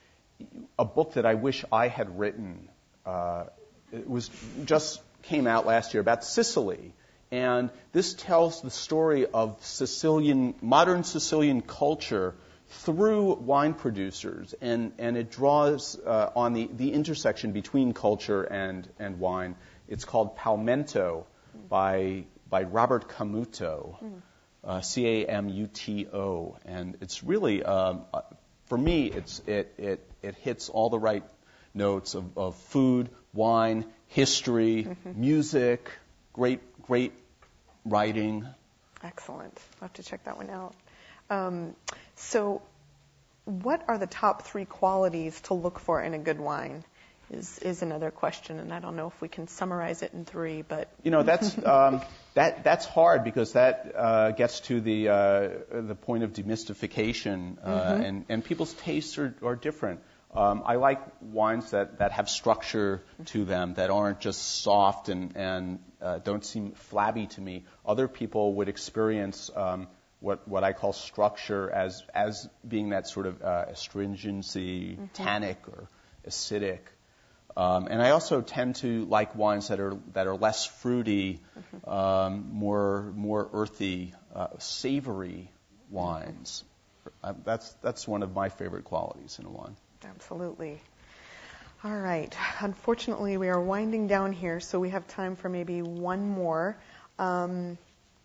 a book that I wish I had written. Uh, it was just came out last year about Sicily. And this tells the story of Sicilian, modern Sicilian culture through wine producers, and, and it draws uh, on the, the intersection between culture and, and wine. It's called Palmento by by Robert Camuto, uh, C A M U T O, and it's really um, uh, for me it's it it it hits all the right notes of, of food, wine, history, mm-hmm. music, great. Great writing. Excellent. I'll have to check that one out. Um, so what are the top three qualities to look for in a good wine is, is another question, and I don't know if we can summarize it in three, but... You know, that's um, that that's hard because that uh, gets to the uh, the point of demystification, uh, mm-hmm. and, and people's tastes are, are different. Um, I like wines that, that have structure to them, that aren't just soft and, and uh, don't seem flabby to me. Other people would experience um, what, what I call structure as, as being that sort of uh, astringency, mm-hmm. tannic or acidic. Um, and I also tend to like wines that are that are less fruity, mm-hmm. um, more more earthy, uh, savory wines. Uh, that's that's one of my favorite qualities in a wine. Absolutely. All right. Unfortunately, we are winding down here, so we have time for maybe one more. Um,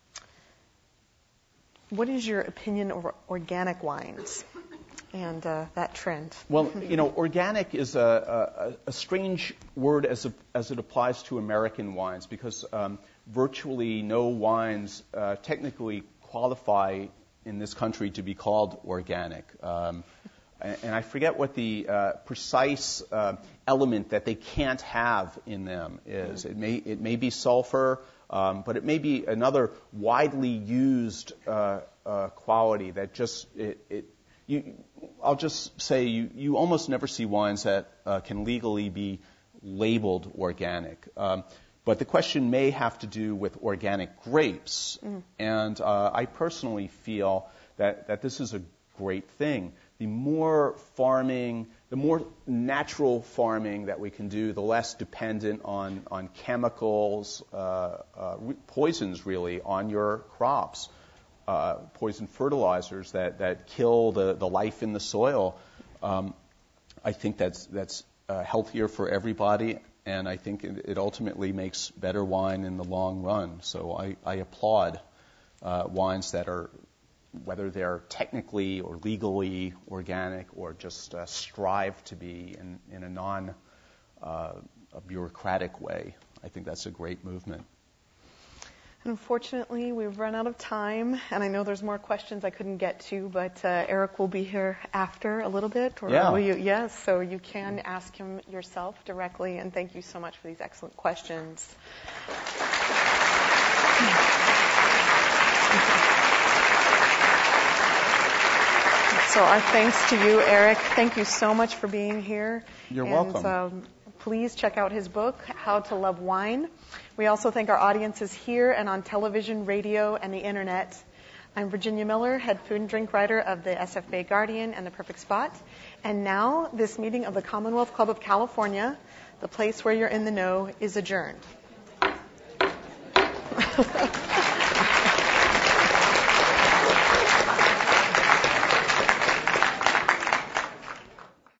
what is your opinion of organic wines and uh, that trend? Well, you know, organic is a, a, a strange word as, a, as it applies to American wines because um, virtually no wines uh, technically qualify in this country to be called organic. Um, And I forget what the uh, precise uh, element that they can't have in them is. It may it may be sulfur, um, but it may be another widely used uh, uh, quality that just it. it you, I'll just say you, you almost never see wines that uh, can legally be labeled organic. Um, but the question may have to do with organic grapes, mm. and uh, I personally feel that that this is a great thing. The more farming, the more natural farming that we can do, the less dependent on, on chemicals, uh, uh, poisons really on your crops, uh, poison fertilizers that, that kill the, the life in the soil. Um, I think that's, that's uh, healthier for everybody, and I think it, it ultimately makes better wine in the long run. So I, I applaud uh, wines that are, whether they're technically or legally organic or just uh, strive to be in, in a non uh, a bureaucratic way. I think that's a great movement. Unfortunately, we've run out of time, and I know there's more questions I couldn't get to, but uh, Eric will be here after a little bit. Or yeah. Will you? Yes, so you can ask him yourself directly, and thank you so much for these excellent questions. So our thanks to you, Eric. Thank you so much for being here. You're and, welcome. Um, please check out his book, How to Love Wine. We also thank our audiences here and on television, radio, and the internet. I'm Virginia Miller, head food and drink writer of the S F Bay Guardian and The Perfect Spot. And now this meeting of the Commonwealth Club of California, the place where you're in the know, is adjourned.